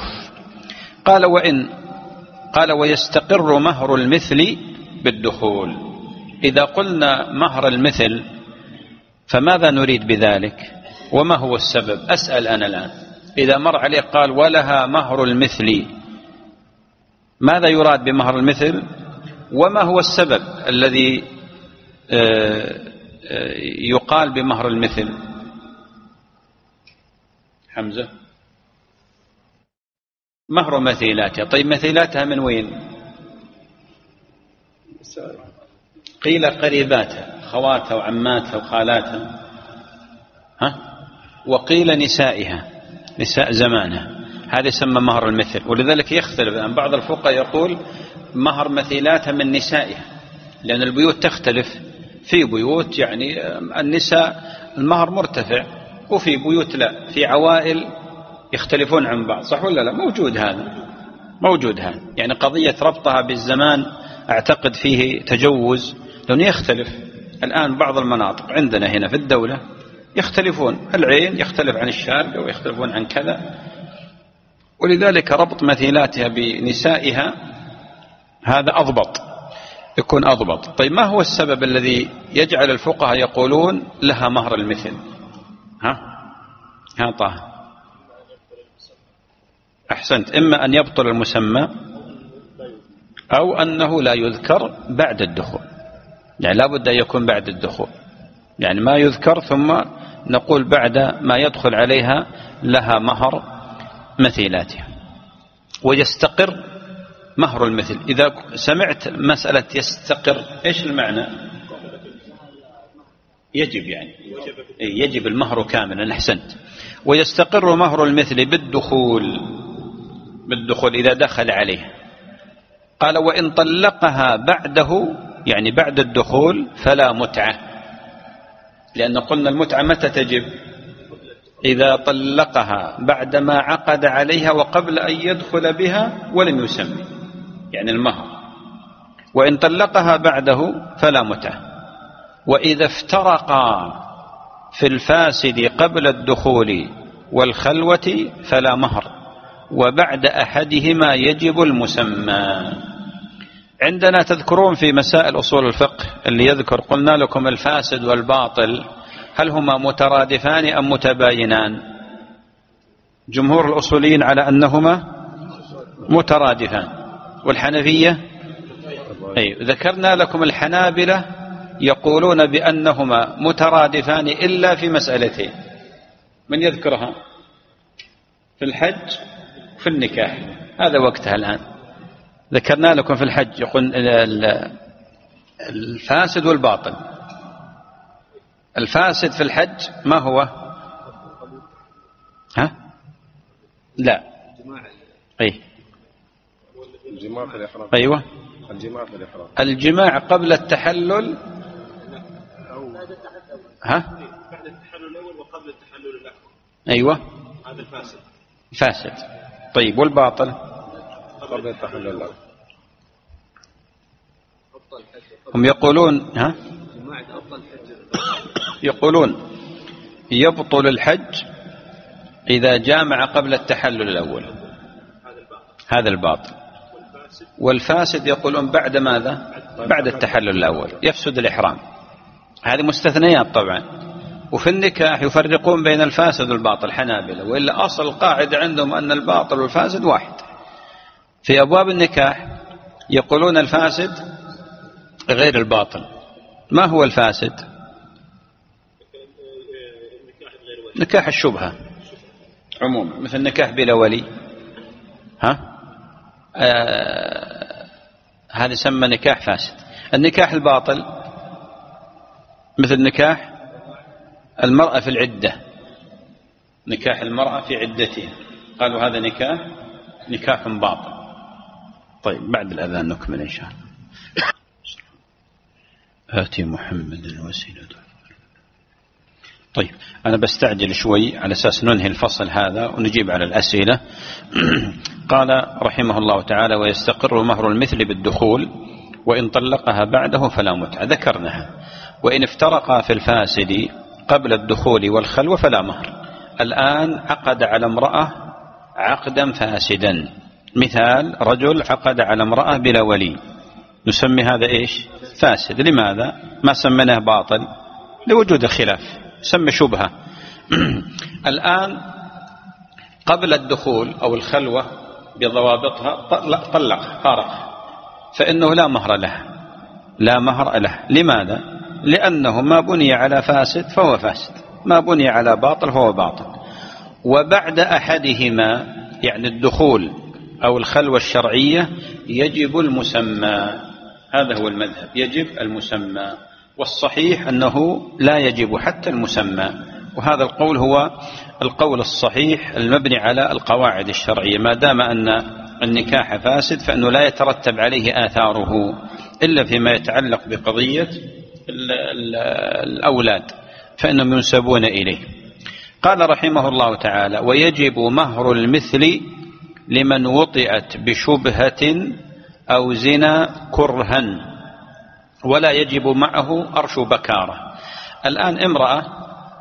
Speaker 2: قال ويستقر مهر المثل بالدخول. إذا قلنا مهر المثل فماذا نريد بذلك؟ وما هو السبب؟ أسأل أنا الآن، إذا مر عليه قال ولها مهر المثل، ماذا يراد بمهر المثل؟ وما هو السبب الذي يقال بمهر المثل؟ حمزة. مهر مثيلاتها. طيب مثيلاتها من وين؟ قيل قريباتها، خواتها وعماتها وخالاتها، وقيل نسائها، نساء زمانها. هذا يسمى مهر المثل. ولذلك يختلف عن بعض الفقهاء يقول مهر مثيلاتها من نسائها، لأن البيوت تختلف. في بيوت يعني النساء المهر مرتفع، وفي بيوت لا، في عوائل يختلفون عن بعض، صح ولا لا؟ موجود هذا يعني قضية ربطها بالزمان أعتقد فيه تجوز، لأنه يختلف. الآن بعض المناطق عندنا هنا في الدولة يختلفون، العين يختلف عن الشارقة ويختلفون عن كذا، ولذلك ربط مثيلاتها بنسائها هذا أضبط، يكون أضبط. طيب ما هو السبب الذي يجعل الفقهاء يقولون لها مهر المثل؟ ها طه أحسنت، إما أن يبطل المسمى أو أنه لا يذكر بعد الدخول، يعني لا بد أن يكون بعد الدخول، يعني ما يذكر ثم نقول بعد ما يدخل عليها لها مهر مثيلاتها. ويستقر مهر المثل، إذا سمعت مسألة يستقر إيش المعنى؟ يجب، يعني يجب المهر كاملا. أحسنت. ويستقر مهر المثل بالدخول إذا دخل عليه. قال وإن طلقها بعده، يعني بعد الدخول، فلا متعة، لأن قلنا المتعة متى تجب؟ إذا طلقها بعدما عقد عليها وقبل أن يدخل بها ولم يسمي، يعني المهر. وإن طلقها بعده فلا متعة. وإذا افترقا في الفاسد قبل الدخول والخلوة فلا مهر، وبعد أحدهما يجب المسمى. عندنا تذكرون في مسائل أصول الفقه اللي يذكر، قلنا لكم الفاسد والباطل هل هما مترادفان أم متباينان؟ جمهور الأصوليين على أنهما مترادفان، والحنفية ذكرنا لكم الحنابلة يقولون بأنهما مترادفان إلا في مسألتين، من يذكرها؟ في الحج في النكاح، هذا وقتها الآن. ذكرنا لكم في الحج يقول الفاسد والباطل. الفاسد في الحج ما هو؟ لا
Speaker 3: الجماع في الإحرام.
Speaker 2: أيوة،
Speaker 3: الجماع في الإحرام.
Speaker 2: الجماع قبل التحلل،
Speaker 4: بعد التحلل الأول وقبل التحلل الأكبر.
Speaker 2: أيوة،
Speaker 4: هذا الفاسد.
Speaker 2: فاسد. طيب والباطل؟
Speaker 3: قبل التحلل الأول.
Speaker 2: هم يقولون يقولون يبطل الحج إذا جامع قبل التحلل الأول، هذا الباطل. والفاسد يقولون بعد ماذا؟ بعد التحلل الأول يفسد الإحرام. هذه مستثنيات طبعا. وفي النكاح يفرقون بين الفاسد والباطل حنابلة، وإلا أصل القاعدة عندهم أن الباطل والفاسد واحد. في أبواب النكاح يقولون الفاسد غير الباطل. ما هو الفاسد؟ نكاح الشبهة عموما، مثل نكاح بلا ولي، هذا يسمى نكاح فاسد. النكاح الباطل مثل نكاح المرأة في العدة، نكاح المرأة في عدتها، قالوا هذا نكاح باطل. طيب بعد الأذان نكمل إن شاء الله. آتي محمد الوسيلة. طيب أنا بستعجل شوي على أساس ننهي الفصل هذا ونجيب على الأسئلة. قال رحمه الله تعالى ويستقر مهر المثل بالدخول، وإن طلقها بعده فلا متعة، ذكرناها. وإن افترقا في الفاسد قبل الدخول والخلوة فلا مهر. الآن عقد على امرأة عقدا فاسدا، مثال رجل عقد على امرأة بلا ولي، نسمي هذا إيش؟ فاسد. لماذا ما سميناه باطل؟ لوجود الخلاف، سمي شبهة. الآن قبل الدخول أو الخلوة بضوابطها طلق فارق، فإنه لا مهر له. لماذا؟ لأنه ما بني على فاسد فهو فاسد، ما بني على باطل فهو باطل. وبعد أحدهما، يعني الدخول أو الخلوة الشرعية، يجب المسمى. هذا هو المذهب، يجب المسمى. والصحيح أنه لا يجب حتى المسمى، وهذا القول هو القول الصحيح المبني على القواعد الشرعية. ما دام أن النكاح فاسد فإنه لا يترتب عليه آثاره إلا فيما يتعلق بقضية الأولاد، فإنهم ينسبون إليه. قال رحمه الله تعالى ويجب مهر المثل لمن وطئت بشبهة أو زنا كرها، ولا يجب معه أرش بكارة. الآن امرأة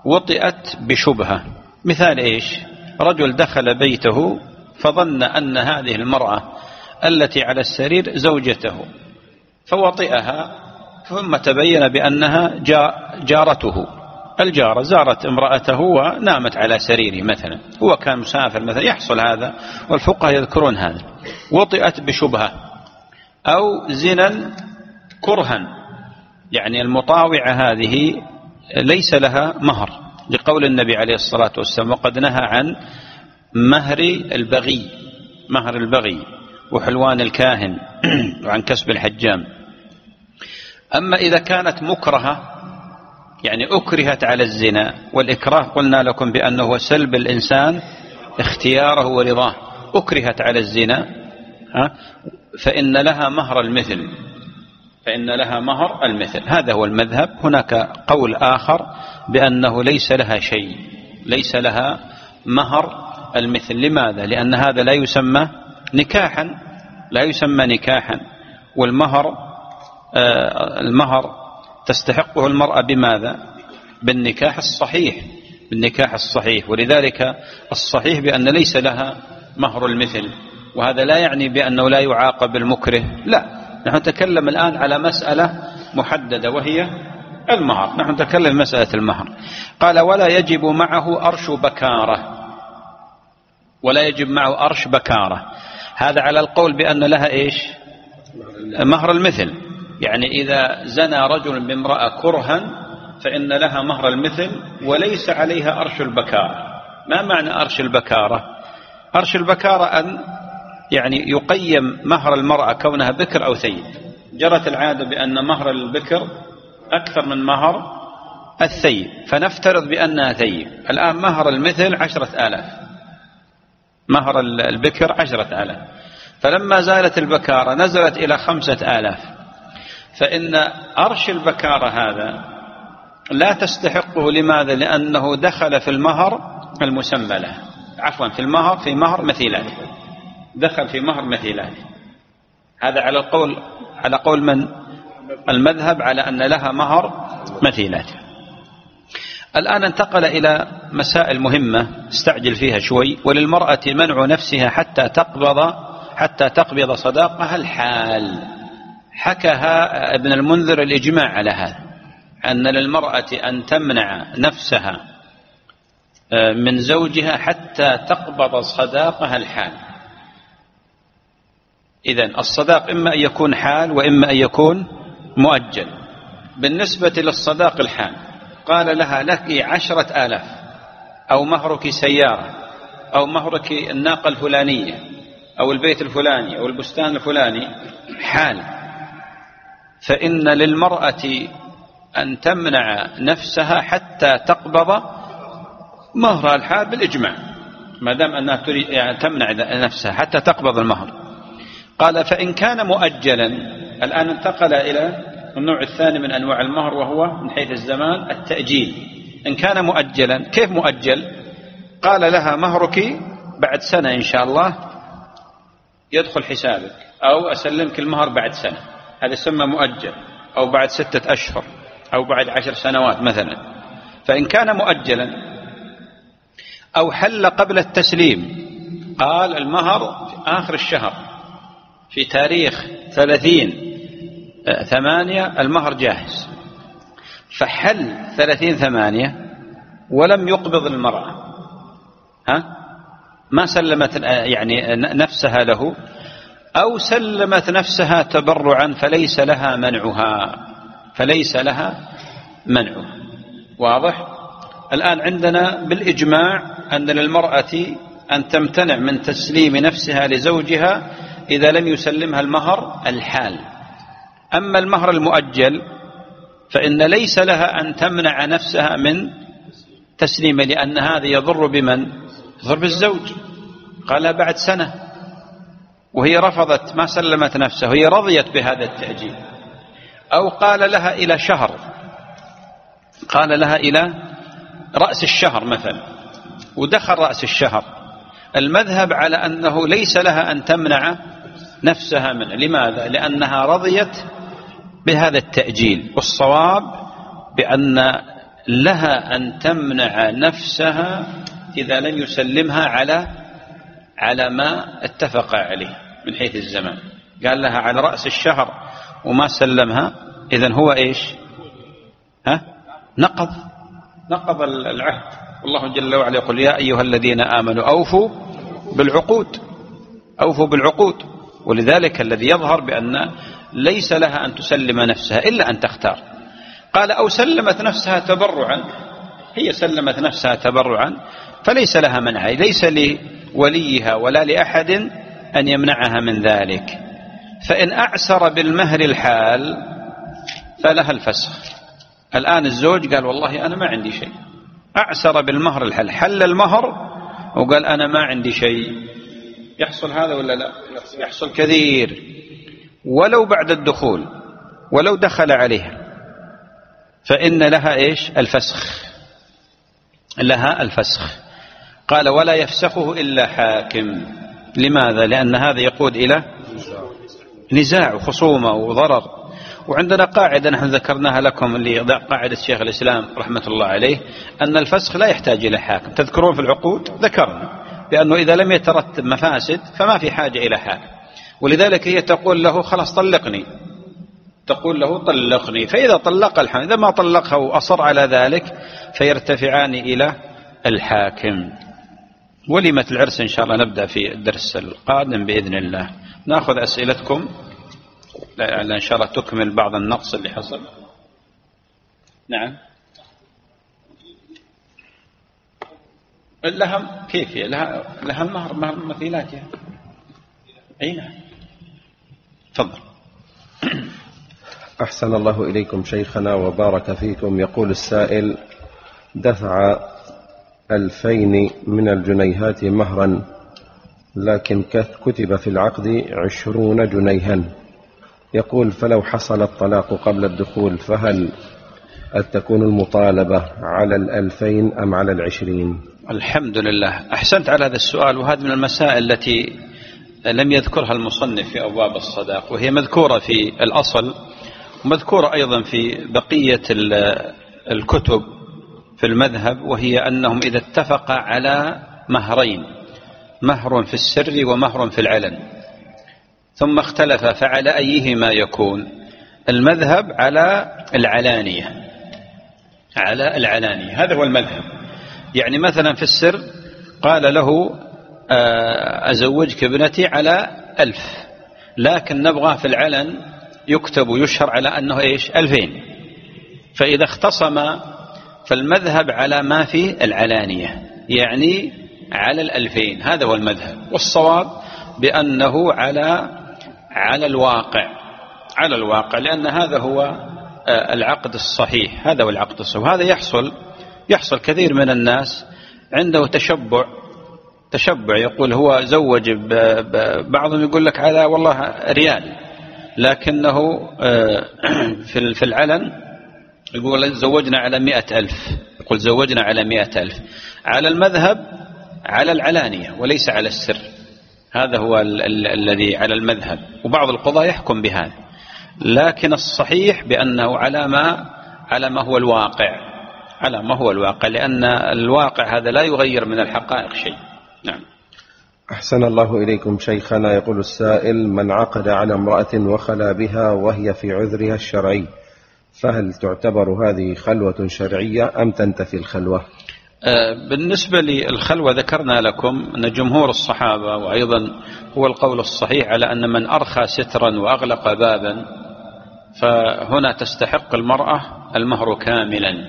Speaker 2: وطئت بشبهة. مثال إيش؟ رجل دخل بيته فظن أن هذه المرأة التي على السرير زوجته فوطئها، ثم تبين بأنها جارته. الجارة زارت امرأته ونامت على سريره مثلا، هو كان مسافر مثلا، يحصل هذا والفقهاء يذكرون هذا. وطئت بشبهة أو زنا كرها، يعني المطاوعة هذه ليس لها مهر، لقول النبي عليه الصلاة والسلام وقد نهى عن مهر البغي، مهر البغي وحلوان الكاهن وعن كسب الحجام. أما إذا كانت مكرهة، يعني أكرهت على الزنا، والإكراه قلنا لكم بأنه سلب الإنسان اختياره ورضاه، أكرهت على الزنا فإن لها مهر المثل، فإن لها مهر المثل. هذا هو المذهب. هناك قول آخر بأنه ليس لها شيء، ليس لها مهر المثل. لماذا؟ لأن هذا لا يسمى نكاحا، لا يسمى نكاحا. والمهر المهر تستحقه المرأة بماذا؟ بالنكاح الصحيح، بالنكاح الصحيح. ولذلك الصحيح بأن ليس لها مهر المثل. وهذا لا يعني بأنه لا يعاقب المكره، لا، نحن نتكلم الآن على مسألة محددة وهي المهر، نحن نتكلم مسألة المهر. قال ولا يجب معه أرش بكارة، ولا يجب معه أرش بكارة. هذا على القول بأن لها إيش؟ مهر المثل. يعني إذا زنى رجل بامرأة كرها فإن لها مهر المثل وليس عليها أرش البكارة. ما معنى أرش البكارة؟ أرش البكارة أن يعني يقيم مهر المرأة كونها بكر أو ثيب. جرت العادة بأن مهر البكر أكثر من مهر الثيب، فنفترض بأنها ثيب. الآن مهر المثل 10,000، مهر البكر 10,000، فلما زالت البكارة نزلت إلى 5,000، فإن أرش البكارة هذا لا تستحقه. لماذا؟ لأنه دخل في المهر المسمى له، عفوا في مهر مثيلات، دخل في مهر مثيلات. هذا على قول من؟ المذهب على أن لها مهر مثيلات. الآن انتقل إلى مسائل مهمة استعجل فيها شوي. وللمرأة منع نفسها حتى تقبض صداقها الحال. حكاها ابن المنذر الإجماع على هذا، أن للمرأة أن تمنع نفسها من زوجها حتى تقبض صداقها الحال. إذن الصداق إما أن يكون حال وإما أن يكون مؤجل. بالنسبة للصداق الحال قال لها لك 10,000 أو مهرك سيارة أو مهرك الناقة الفلانية أو البيت الفلاني أو البستان الفلاني حال، فإن للمرأة أن تمنع نفسها حتى تقبض مهر الحال بالإجماع، ما دام أنها تريد يعني تمنع نفسها حتى تقبض المهر. قال فإن كان مؤجلا. الآن انتقل إلى النوع الثاني من أنواع المهر، وهو من حيث الزمان التأجيل. إن كان مؤجلا، كيف مؤجل؟ قال لها مهرك بعد سنة إن شاء الله يدخل حسابك، أو أسلمك المهر بعد سنة، هذا يسمى مؤجل، أو بعد 6 أشهر، أو بعد 10 سنوات مثلا. فإن كان مؤجلا أو حل قبل التسليم، قال المهر في آخر الشهر في تاريخ 30/8 المهر جاهز، فحل 30/8 ولم يقبض المرأة، ما سلمت يعني نفسها له، أو سلمت نفسها تبرعا فليس لها منعها، واضح؟ الآن عندنا بالإجماع أن للمرأة أن تمتنع من تسليم نفسها لزوجها إذا لم يسلمها المهر الحال. أما المهر المؤجل فإن ليس لها أن تمنع نفسها من تسليمه، لأن هذا يضر بمن؟ يضر بالزوج. قال بعد سنة وهي رفضت، ما سلمت نفسها، وهي رضيت بهذا التأجيل. أو قال لها إلى شهر، قال لها إلى رأس الشهر مثلا، ودخل رأس الشهر، المذهب على أنه ليس لها أن تمنع نفسها منه. لماذا؟ لأنها رضيت بهذا التأجيل. والصواب بأن لها أن تمنع نفسها إذا لم يسلمها على ما اتفق عليه من حيث الزمان. قال لها على رأس الشهر وما سلمها، إذن هو إيش؟ نقض العهد. والله جل وعلا يقول يا أيها الذين آمنوا أوفوا بالعقود. ولذلك الذي يظهر بأن ليس لها أن تسلم نفسها إلا أن تختار. قال أو سلمت نفسها تبرعا، هي سلمت نفسها تبرعا فليس لها منع، ليس لوليها ولا لأحد أن يمنعها من ذلك. فإن أعسر بالمهر الحال فلها الفسخ. الآن الزوج قال والله أنا ما عندي شيء، أعسر بالمهر الحال، حل المهر وقال أنا ما عندي شيء. يحصل هذا ولا لا؟ يحصل كثير. ولو بعد الدخول، ولو دخل عليها فإن لها إيش؟ الفسخ، لها الفسخ. قال ولا يفسخه إلا حاكم. لماذا؟ لأن هذا يقود إلى نزاع وخصومة وضرر. وعندنا قاعدة نحن ذكرناها لكم، اللي قاعدة شيخ الإسلام رحمة الله عليه، أن الفسخ لا يحتاج إلى حاكم. تذكرون في العقود ذكرنا بأنه إذا لم يترتب مفاسد فما في حاجة إلى حاكم. ولذلك هي تقول له خلاص طلقني، تقول له طلقني، فإذا طلق الحمد، إذا ما طلقها وأصر على ذلك فيرتفعان إلى الحاكم. وليمة العرس إن شاء الله نبدأ في الدرس القادم بإذن الله. نأخذ أسئلتكم لأن إن شاء الله تكمل بعض النقص اللي حصل. نعم. لها كيف لها المهر مثيلاتها. أي نعم. تفضل.
Speaker 3: أحسن الله إليكم شيخنا وبارك فيكم. يقول السائل: دفع 2000 من الجنيهات مهرا، لكن كتب في العقد 20 جنيها. يقول: فلو حصل الطلاق قبل الدخول فهل تكون المطالبة على 2000 أم على 20؟
Speaker 2: الحمد لله، أحسنت على هذا السؤال. وهذه من المسائل التي لم يذكرها المصنف في أبواب الصداق، وهي مذكورة في الأصل ومذكورة أيضا في بقية الكتب في المذهب، وهي أنهم إذا اتفق على مهرين، مهر في السر ومهر في العلن، ثم اختلف فعلى أيهما يكون، المذهب على العلانية، على العلانية. هذا هو المذهب. يعني مثلا في السر قال له أزوجك ابنتي على 1000، لكن نبغى في العلن يكتب ويشهر على أنه إيش 2000. فإذا اختصم فالمذهب على ما في العلانية، يعني على 2000. هذا هو المذهب. والصواب بأنه على الواقع، على الواقع، لأن هذا هو العقد الصحيح. هذا هو العقد الصحيح. وهذا يحصل كثير من الناس عنده تشبع، يقول هو زوج، بعضهم يقول لك على والله ريال، لكنه في العلن يقول زوجنا على 100,000، يقول زوجنا على 100,000. على المذهب على العلانية وليس على السر. هذا هو الذي على المذهب، وبعض القضاة يحكم بهذا، لكن الصحيح بأنه على ما هو الواقع، على ما هو الواقع، لأن الواقع هذا لا يغير من الحقائق شيء. نعم.
Speaker 3: أحسن الله إليكم شيخنا. يقول السائل: من عقد على امرأة وخلا بها وهي في عذرها الشرعي، فهل تعتبر هذه خلوة شرعية أم تنتفي الخلوة؟
Speaker 2: بالنسبة للخلوة ذكرنا لكم أن جمهور الصحابة، وأيضا هو القول الصحيح، على أن من أرخى سترا وأغلق بابا فهنا تستحق المرأة المهر كاملا.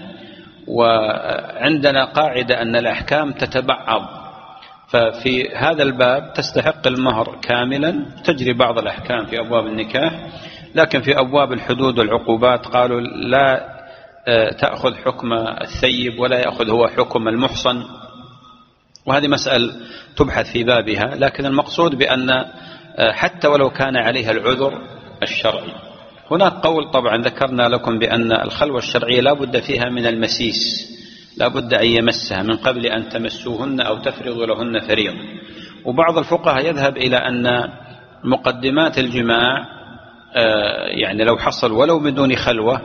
Speaker 2: وعندنا قاعدة أن الأحكام تتبعض، ففي هذا الباب تستحق المهر كاملا. تجري بعض الأحكام في أبواب النكاح، لكن في أبواب الحدود والعقوبات قالوا لا تأخذ حكم الثيب ولا يأخذ هو حكم المحصن، وهذه مسألة تبحث في بابها. لكن المقصود بأن حتى ولو كان عليها العذر الشرعي، هناك قول طبعا ذكرنا لكم بأن الخلوة الشرعية لا بد فيها من المسيس، لا بد أن يمسها من قبل أن تمسوهن أو تفرضوا لهن فريضة. وبعض الفقهاء يذهب إلى أن مقدمات الجماع يعني لو حصل ولو بدون خلوة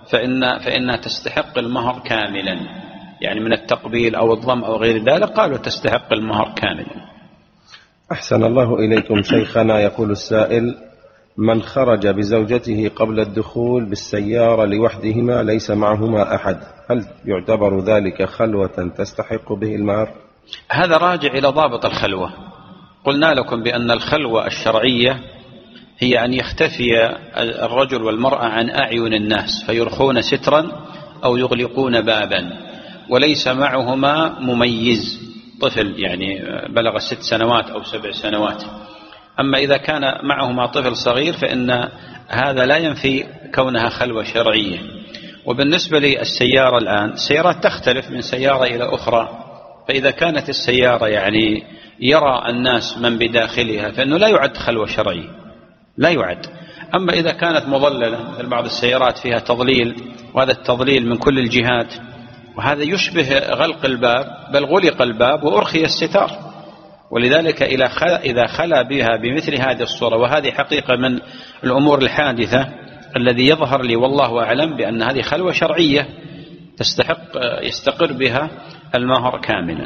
Speaker 2: فإنها تستحق المهر كاملا، يعني من التقبيل أو الضم أو غير ذلك قالوا تستحق المهر كاملا.
Speaker 3: أحسن الله إليكم شيخنا. يقول السائل: من خرج بزوجته قبل الدخول بالسيارة لوحدهما ليس معهما أحد، هل يعتبر ذلك خلوة تستحق به المهر؟
Speaker 2: هذا راجع إلى ضابط الخلوة. قلنا لكم بأن الخلوة الشرعية هي أن يختفي الرجل والمرأة عن أعين الناس فيرخون سترا أو يغلقون بابا، وليس معهما مميز طفل يعني بلغ 6 سنوات أو 7 سنوات. أما إذا كان معهما طفل صغير فإن هذا لا ينفي كونها خلوة شرعية. وبالنسبة للسيارة الآن، السيارات تختلف من سيارة إلى أخرى، فإذا كانت السيارة يعني يرى الناس من بداخلها فإنه لا يعد خلوة شرعية، لا يعد. أما إذا كانت مظللة مثل بعض السيارات فيها تظليل، وهذا التظليل من كل الجهات، وهذا يشبه غلق الباب، بل غلق الباب وأرخي الستار. ولذلك إذا خلا بها بمثل هذه الصورة، وهذه حقيقة من الأمور الحادثة الذي يظهر لي والله أعلم بأن هذه خلوة شرعية تستحق يستقر بها المهر كاملا.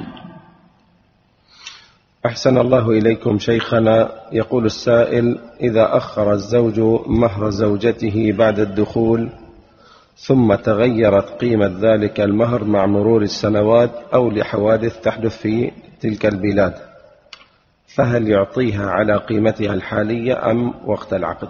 Speaker 3: أحسن الله إليكم شيخنا. يقول السائل: إذا أخر الزوج مهر زوجته بعد الدخول ثم تغيرت قيمة ذلك المهر مع مرور السنوات أو لحوادث تحدث في تلك البلاد، فهل يعطيها على قيمتها الحالية أم وقت العقد؟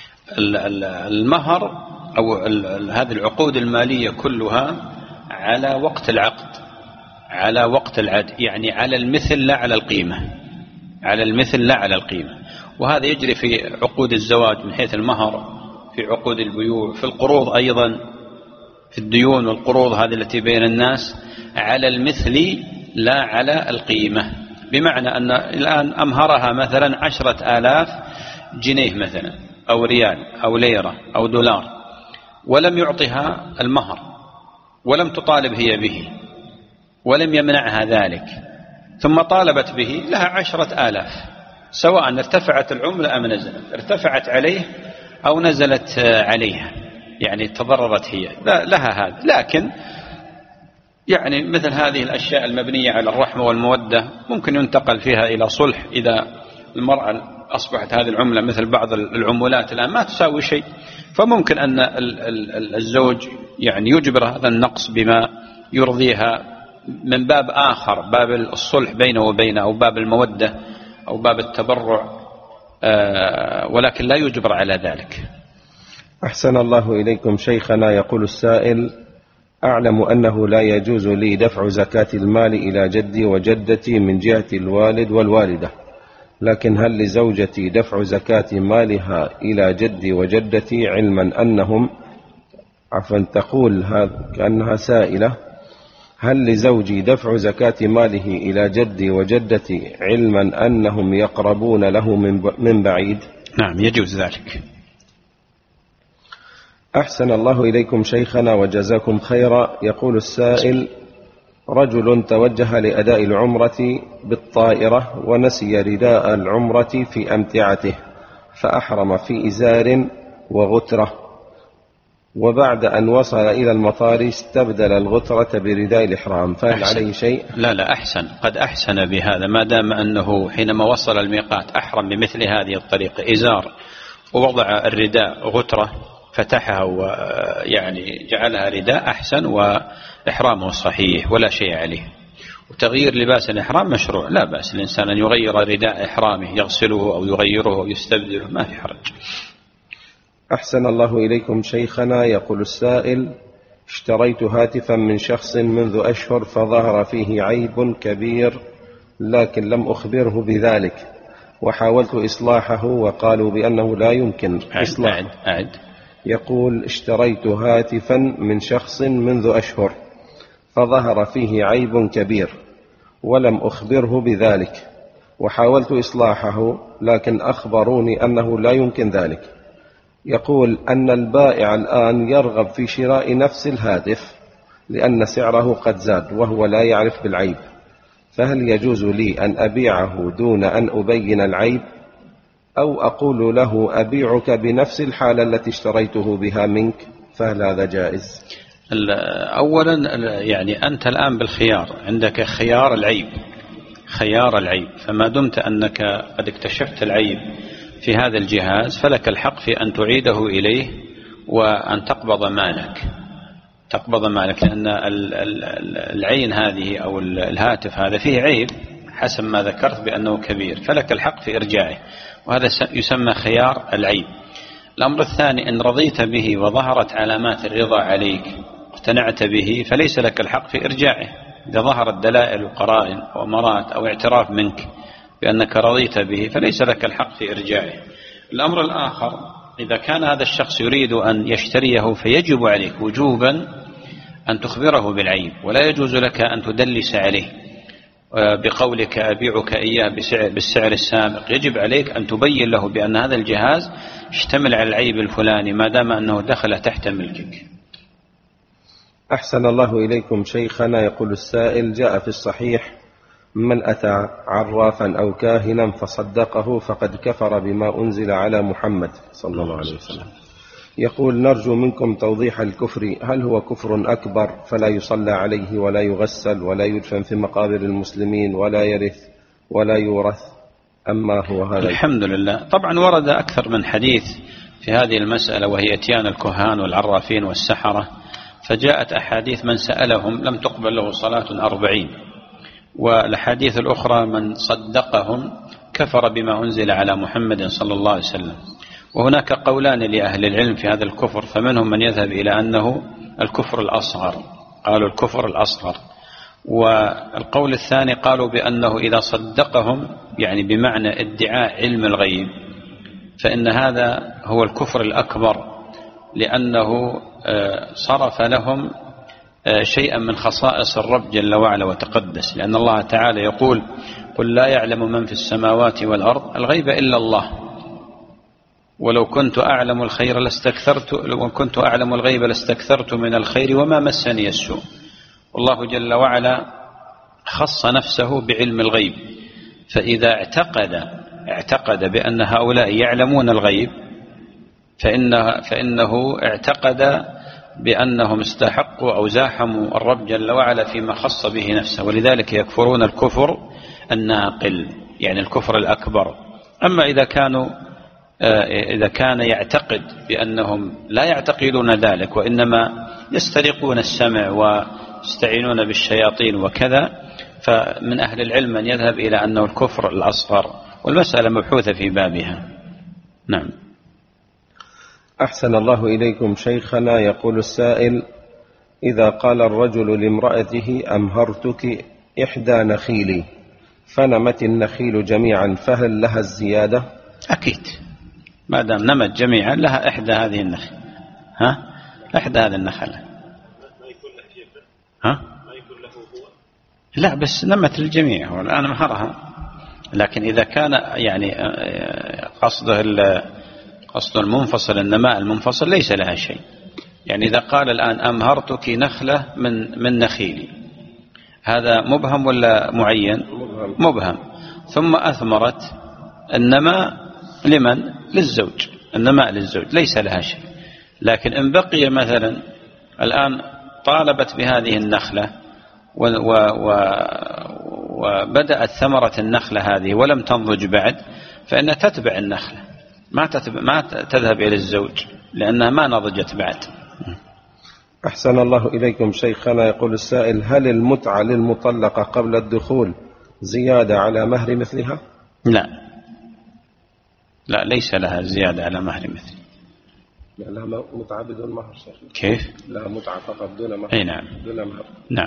Speaker 2: المهر أو هذه العقود المالية كلها على وقت العقد، على وقت العقد، يعني على المثل لا على القيمة، على المثل لا على القيمة. وهذا يجري في عقود الزواج من حيث المهر، في عقود البيوع، في القروض أيضا، في الديون والقروض هذه التي بين الناس على المثل لا على القيمة. بمعنى أن الآن أمهرها مثلا 10,000 جنيه مثلا أو ريال أو ليرة أو دولار، ولم يعطها المهر ولم تطالب هي به ولم يمنعها ذلك، ثم طالبت به، لها 10,000 سواء ارتفعت العملة أم نزلت، ارتفعت عليه أو نزلت عليها، يعني تضررت هي، لها هذا. لكن يعني مثل هذه الأشياء المبنية على الرحمة والمودة ممكن ينتقل فيها إلى صلح. إذا المرأة أصبحت هذه العملة مثل بعض العمولات الآن ما تساوي شيء، فممكن أن الزوج يعني يجبر هذا النقص بما يرضيها من باب آخر، باب الصلح بينه وبينه، أو باب المودة أو باب التبرع، ولكن لا يجبر على ذلك.
Speaker 3: أحسن الله إليكم شيخنا. يقول السائل: أعلم أنه لا يجوز لي دفع زكاة المال إلى جدي وجدتي من جهة الوالد والوالدة، لكن هل لزوجتي دفع زكاة مالها إلى جدي وجدتي علما أنهم تقول كأنها سائلة: هل لزوجي دفع زكاة ماله إلى جدي وجدتي علما أنهم يقربون له من بعيد؟
Speaker 2: نعم، يجوز ذلك.
Speaker 3: أحسن الله إليكم شيخنا وجزاكم خيرا. يقول السائل: رجل توجه لأداء العمرة بالطائرة ونسي رداء العمرة في أمتعته، فأحرم في إزار وغترة، وبعد أن وصل إلى المطار استبدل الغترة برداء الإحرام، فهل عليه شيء؟
Speaker 2: لا، أحسن، قد أحسن بهذا، ما دام أنه حينما وصل الميقات أحرم بمثل هذه الطريقة، إزار ووضع الرداء غترة فتحها ويعني جعلها رداء، أحسن، وإحرامه صحيح ولا شيء عليه. وتغيير لباس الإحرام مشروع، لا بأس الإنسان أن يغير رداء إحرامه، يغسله أو يغيره أو يستبدله، ما في حرج.
Speaker 3: أحسن الله إليكم شيخنا. يقول السائل: اشتريت هاتفا من شخص منذ أشهر فظهر فيه عيب كبير، لكن لم أخبره بذلك، وحاولت إصلاحه وقالوا بأنه لا يمكن إصلاحه. يقول: اشتريت هاتفا من شخص منذ أشهر فظهر فيه عيب كبير ولم أخبره بذلك، وحاولت إصلاحه لكن أخبروني أنه لا يمكن ذلك. يقول أن البائع الآن يرغب في شراء نفس الهاتف لأن سعره قد زاد وهو لا يعرف بالعيب، فهل يجوز لي أن أبيعه دون أن أبين العيب، أو أقول له أبيعك بنفس الحالة التي اشتريته بها منك فهل هذا جائز؟
Speaker 2: أولا يعني أنت الآن بالخيار، عندك خيار العيب، خيار العيب، فما دمت أنك قد اكتشفت العيب في هذا الجهاز فلك الحق في أن تعيده إليه وأن تقبض مالك، لأن العين هذه أو الهاتف هذا فيه عيب حسب ما ذكرت بأنه كبير، فلك الحق في إرجاعه، وهذا يسمى خيار العيب. الأمر الثاني، إن رضيت به وظهرت علامات الرضا عليك اقتنعت به فليس لك الحق في إرجاعه، إذا ظهرت دلائل وقرائن أو أمارات أو اعتراف منك بأنك رضيت به فليس لك الحق في إرجاعه. الأمر الآخر، إذا كان هذا الشخص يريد أن يشتريه فيجب عليك وجوبا أن تخبره بالعيب، ولا يجوز لك أن تدلس عليه بقولك أبيعك إياه بالسعر السابق، يجب عليك أن تبين له بأن هذا الجهاز يشتمل على العيب الفلاني ما دام أنه دخل تحت ملكك.
Speaker 3: أحسن الله إليكم شيخنا. يقول السائل: جاء في الصحيح: من أتى عرافا أو كاهنا فصدقه فقد كفر بما أنزل على محمد صلى الله عليه وسلم. يقول: نرجو منكم توضيح الكفر، هل هو كفر أكبر فلا يصلى عليه ولا يغسل ولا يدفن في مقابر المسلمين ولا يرث ولا يورث، أما هو هذا؟
Speaker 2: الحمد لله. طبعا ورد أكثر من حديث في هذه المسألة، وهي إتيان الكهان والعرافين والسحرة، فجاءت أحاديث من سألهم لم تقبل له صلاة 40، والأحاديث الأخرى من صدقهم كفر بما أنزل على محمد صلى الله عليه وسلم. وهناك قولان لأهل العلم في هذا الكفر، فمنهم من يذهب إلى أنه الكفر الأصغر، قالوا الكفر الأصغر، والقول الثاني قالوا بأنه إذا صدقهم يعني بمعنى ادعاء علم الغيب فإن هذا هو الكفر الأكبر، لأنه صرف لهم شيئا من خصائص الرب جل وعلا وتقدس، لأن الله تعالى يقول: قل لا يعلم من في السماوات والأرض الغيب إلا الله ولو كنت أعلم الخير كنت أعلم الغيب لاستكثرت من الخير وما مسني السوء. والله جل وعلا خص نفسه بعلم الغيب، فإذا اعتقد بأن هؤلاء يعلمون الغيب فإنه اعتقد بأنهم استحقوا أو زاحموا الرب جل وعلا فيما خص به نفسه، ولذلك يكفرون الكفر الناقل يعني الكفر الأكبر. أما إذا كان يعتقد بأنهم لا يعتقدون ذلك وإنما يسترقون السمع ويستعينون بالشياطين وكذا، فمن أهل العلم من يذهب إلى أنه الكفر الأصغر، والمسألة مبحوثة في بابها. نعم.
Speaker 3: أحسن الله إليكم شيخنا. يقول السائل: إذا قال الرجل لامرأته أمهرتك إحدى نخيلي فنمت النخيل جميعا فهل لها الزيادة؟
Speaker 2: أكيد، ما دام نمت جميعا لها إحدى هذه النخل. إحدى هذه النخلة. ما يكون له هو؟ لا، بس نمت الجميع، والآن مهرها. لكن إذا كان يعني قصد المنفصل، النماء المنفصل ليس لها شيء. يعني إذا قال الآن أمهرتك نخلة من نخيلي، هذا مبهم ولا معين؟ مبهم. ثم أثمرت، النماء لمن؟ للزوج، النماء للزوج ليس لها شيء. لكن إن بقي مثلا الآن طالبت بهذه النخلة وبدأت ثمرة النخلة هذه ولم تنضج بعد، فإنها تتبع النخلة، ما تذهب إلى الزوج لأنها ما نضجت بعد.
Speaker 3: أحسن الله إليكم شيخنا. يقول السائل: هل المتعة للمطلقة قبل الدخول زيادة على مهر مثلها؟
Speaker 2: لا، ليس لها زيادة على مهر مثل.
Speaker 3: لها متعة بدون مهر شيخ.
Speaker 2: كيف؟
Speaker 3: لها متعة فقط دون مهر.
Speaker 2: أي نعم.
Speaker 3: دون مهر.
Speaker 2: نعم.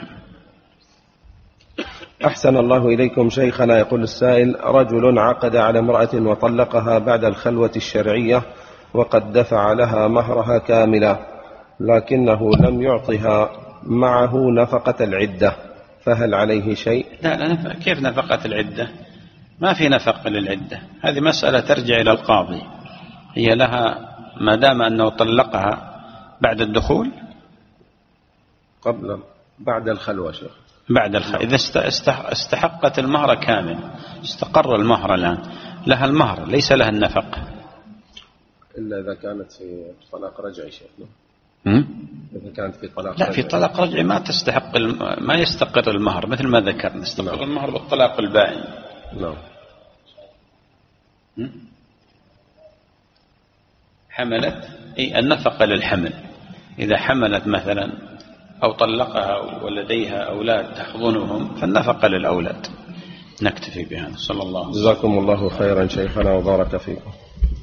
Speaker 3: أحسن الله إليكم شيخنا. يقول السائل: رجل عقد على امرأة وطلقها بعد الخلوة الشرعية وقد دفع لها مهرها كاملا، لكنه لم يعطها معه نفقة العدة، فهل عليه شيء؟
Speaker 2: لا، كيف نفقة العدة؟ ما في نفقة للعدة، هذه مسألة ترجع إلى القاضي. هي لها ما دام أنه طلقها بعد الدخول
Speaker 3: بعد الخلوة شيخ.
Speaker 2: بعد الخلوة إذا استحقت المهر كامل، استقر المهر الآن، لها المهر ليس لها النفقة.
Speaker 3: إلا إذا كانت في طلاق رجعي شيخ. إن كانت في طلاق
Speaker 2: لا، في طلاق رجعي ما يستقر المهر مثل ما ذكرنا، يستقر المهر بالطلاق البائن.
Speaker 3: نعم.
Speaker 2: حملت النفقة للحمل، إذا حملت مثلا أو طلقها ولديها أولاد تحضنهم فالنفقة للأولاد. نكتفي بهذا. صلى الله عليه وسلم.
Speaker 3: جزاكم الله خيرا شيخنا وبارك فيكم.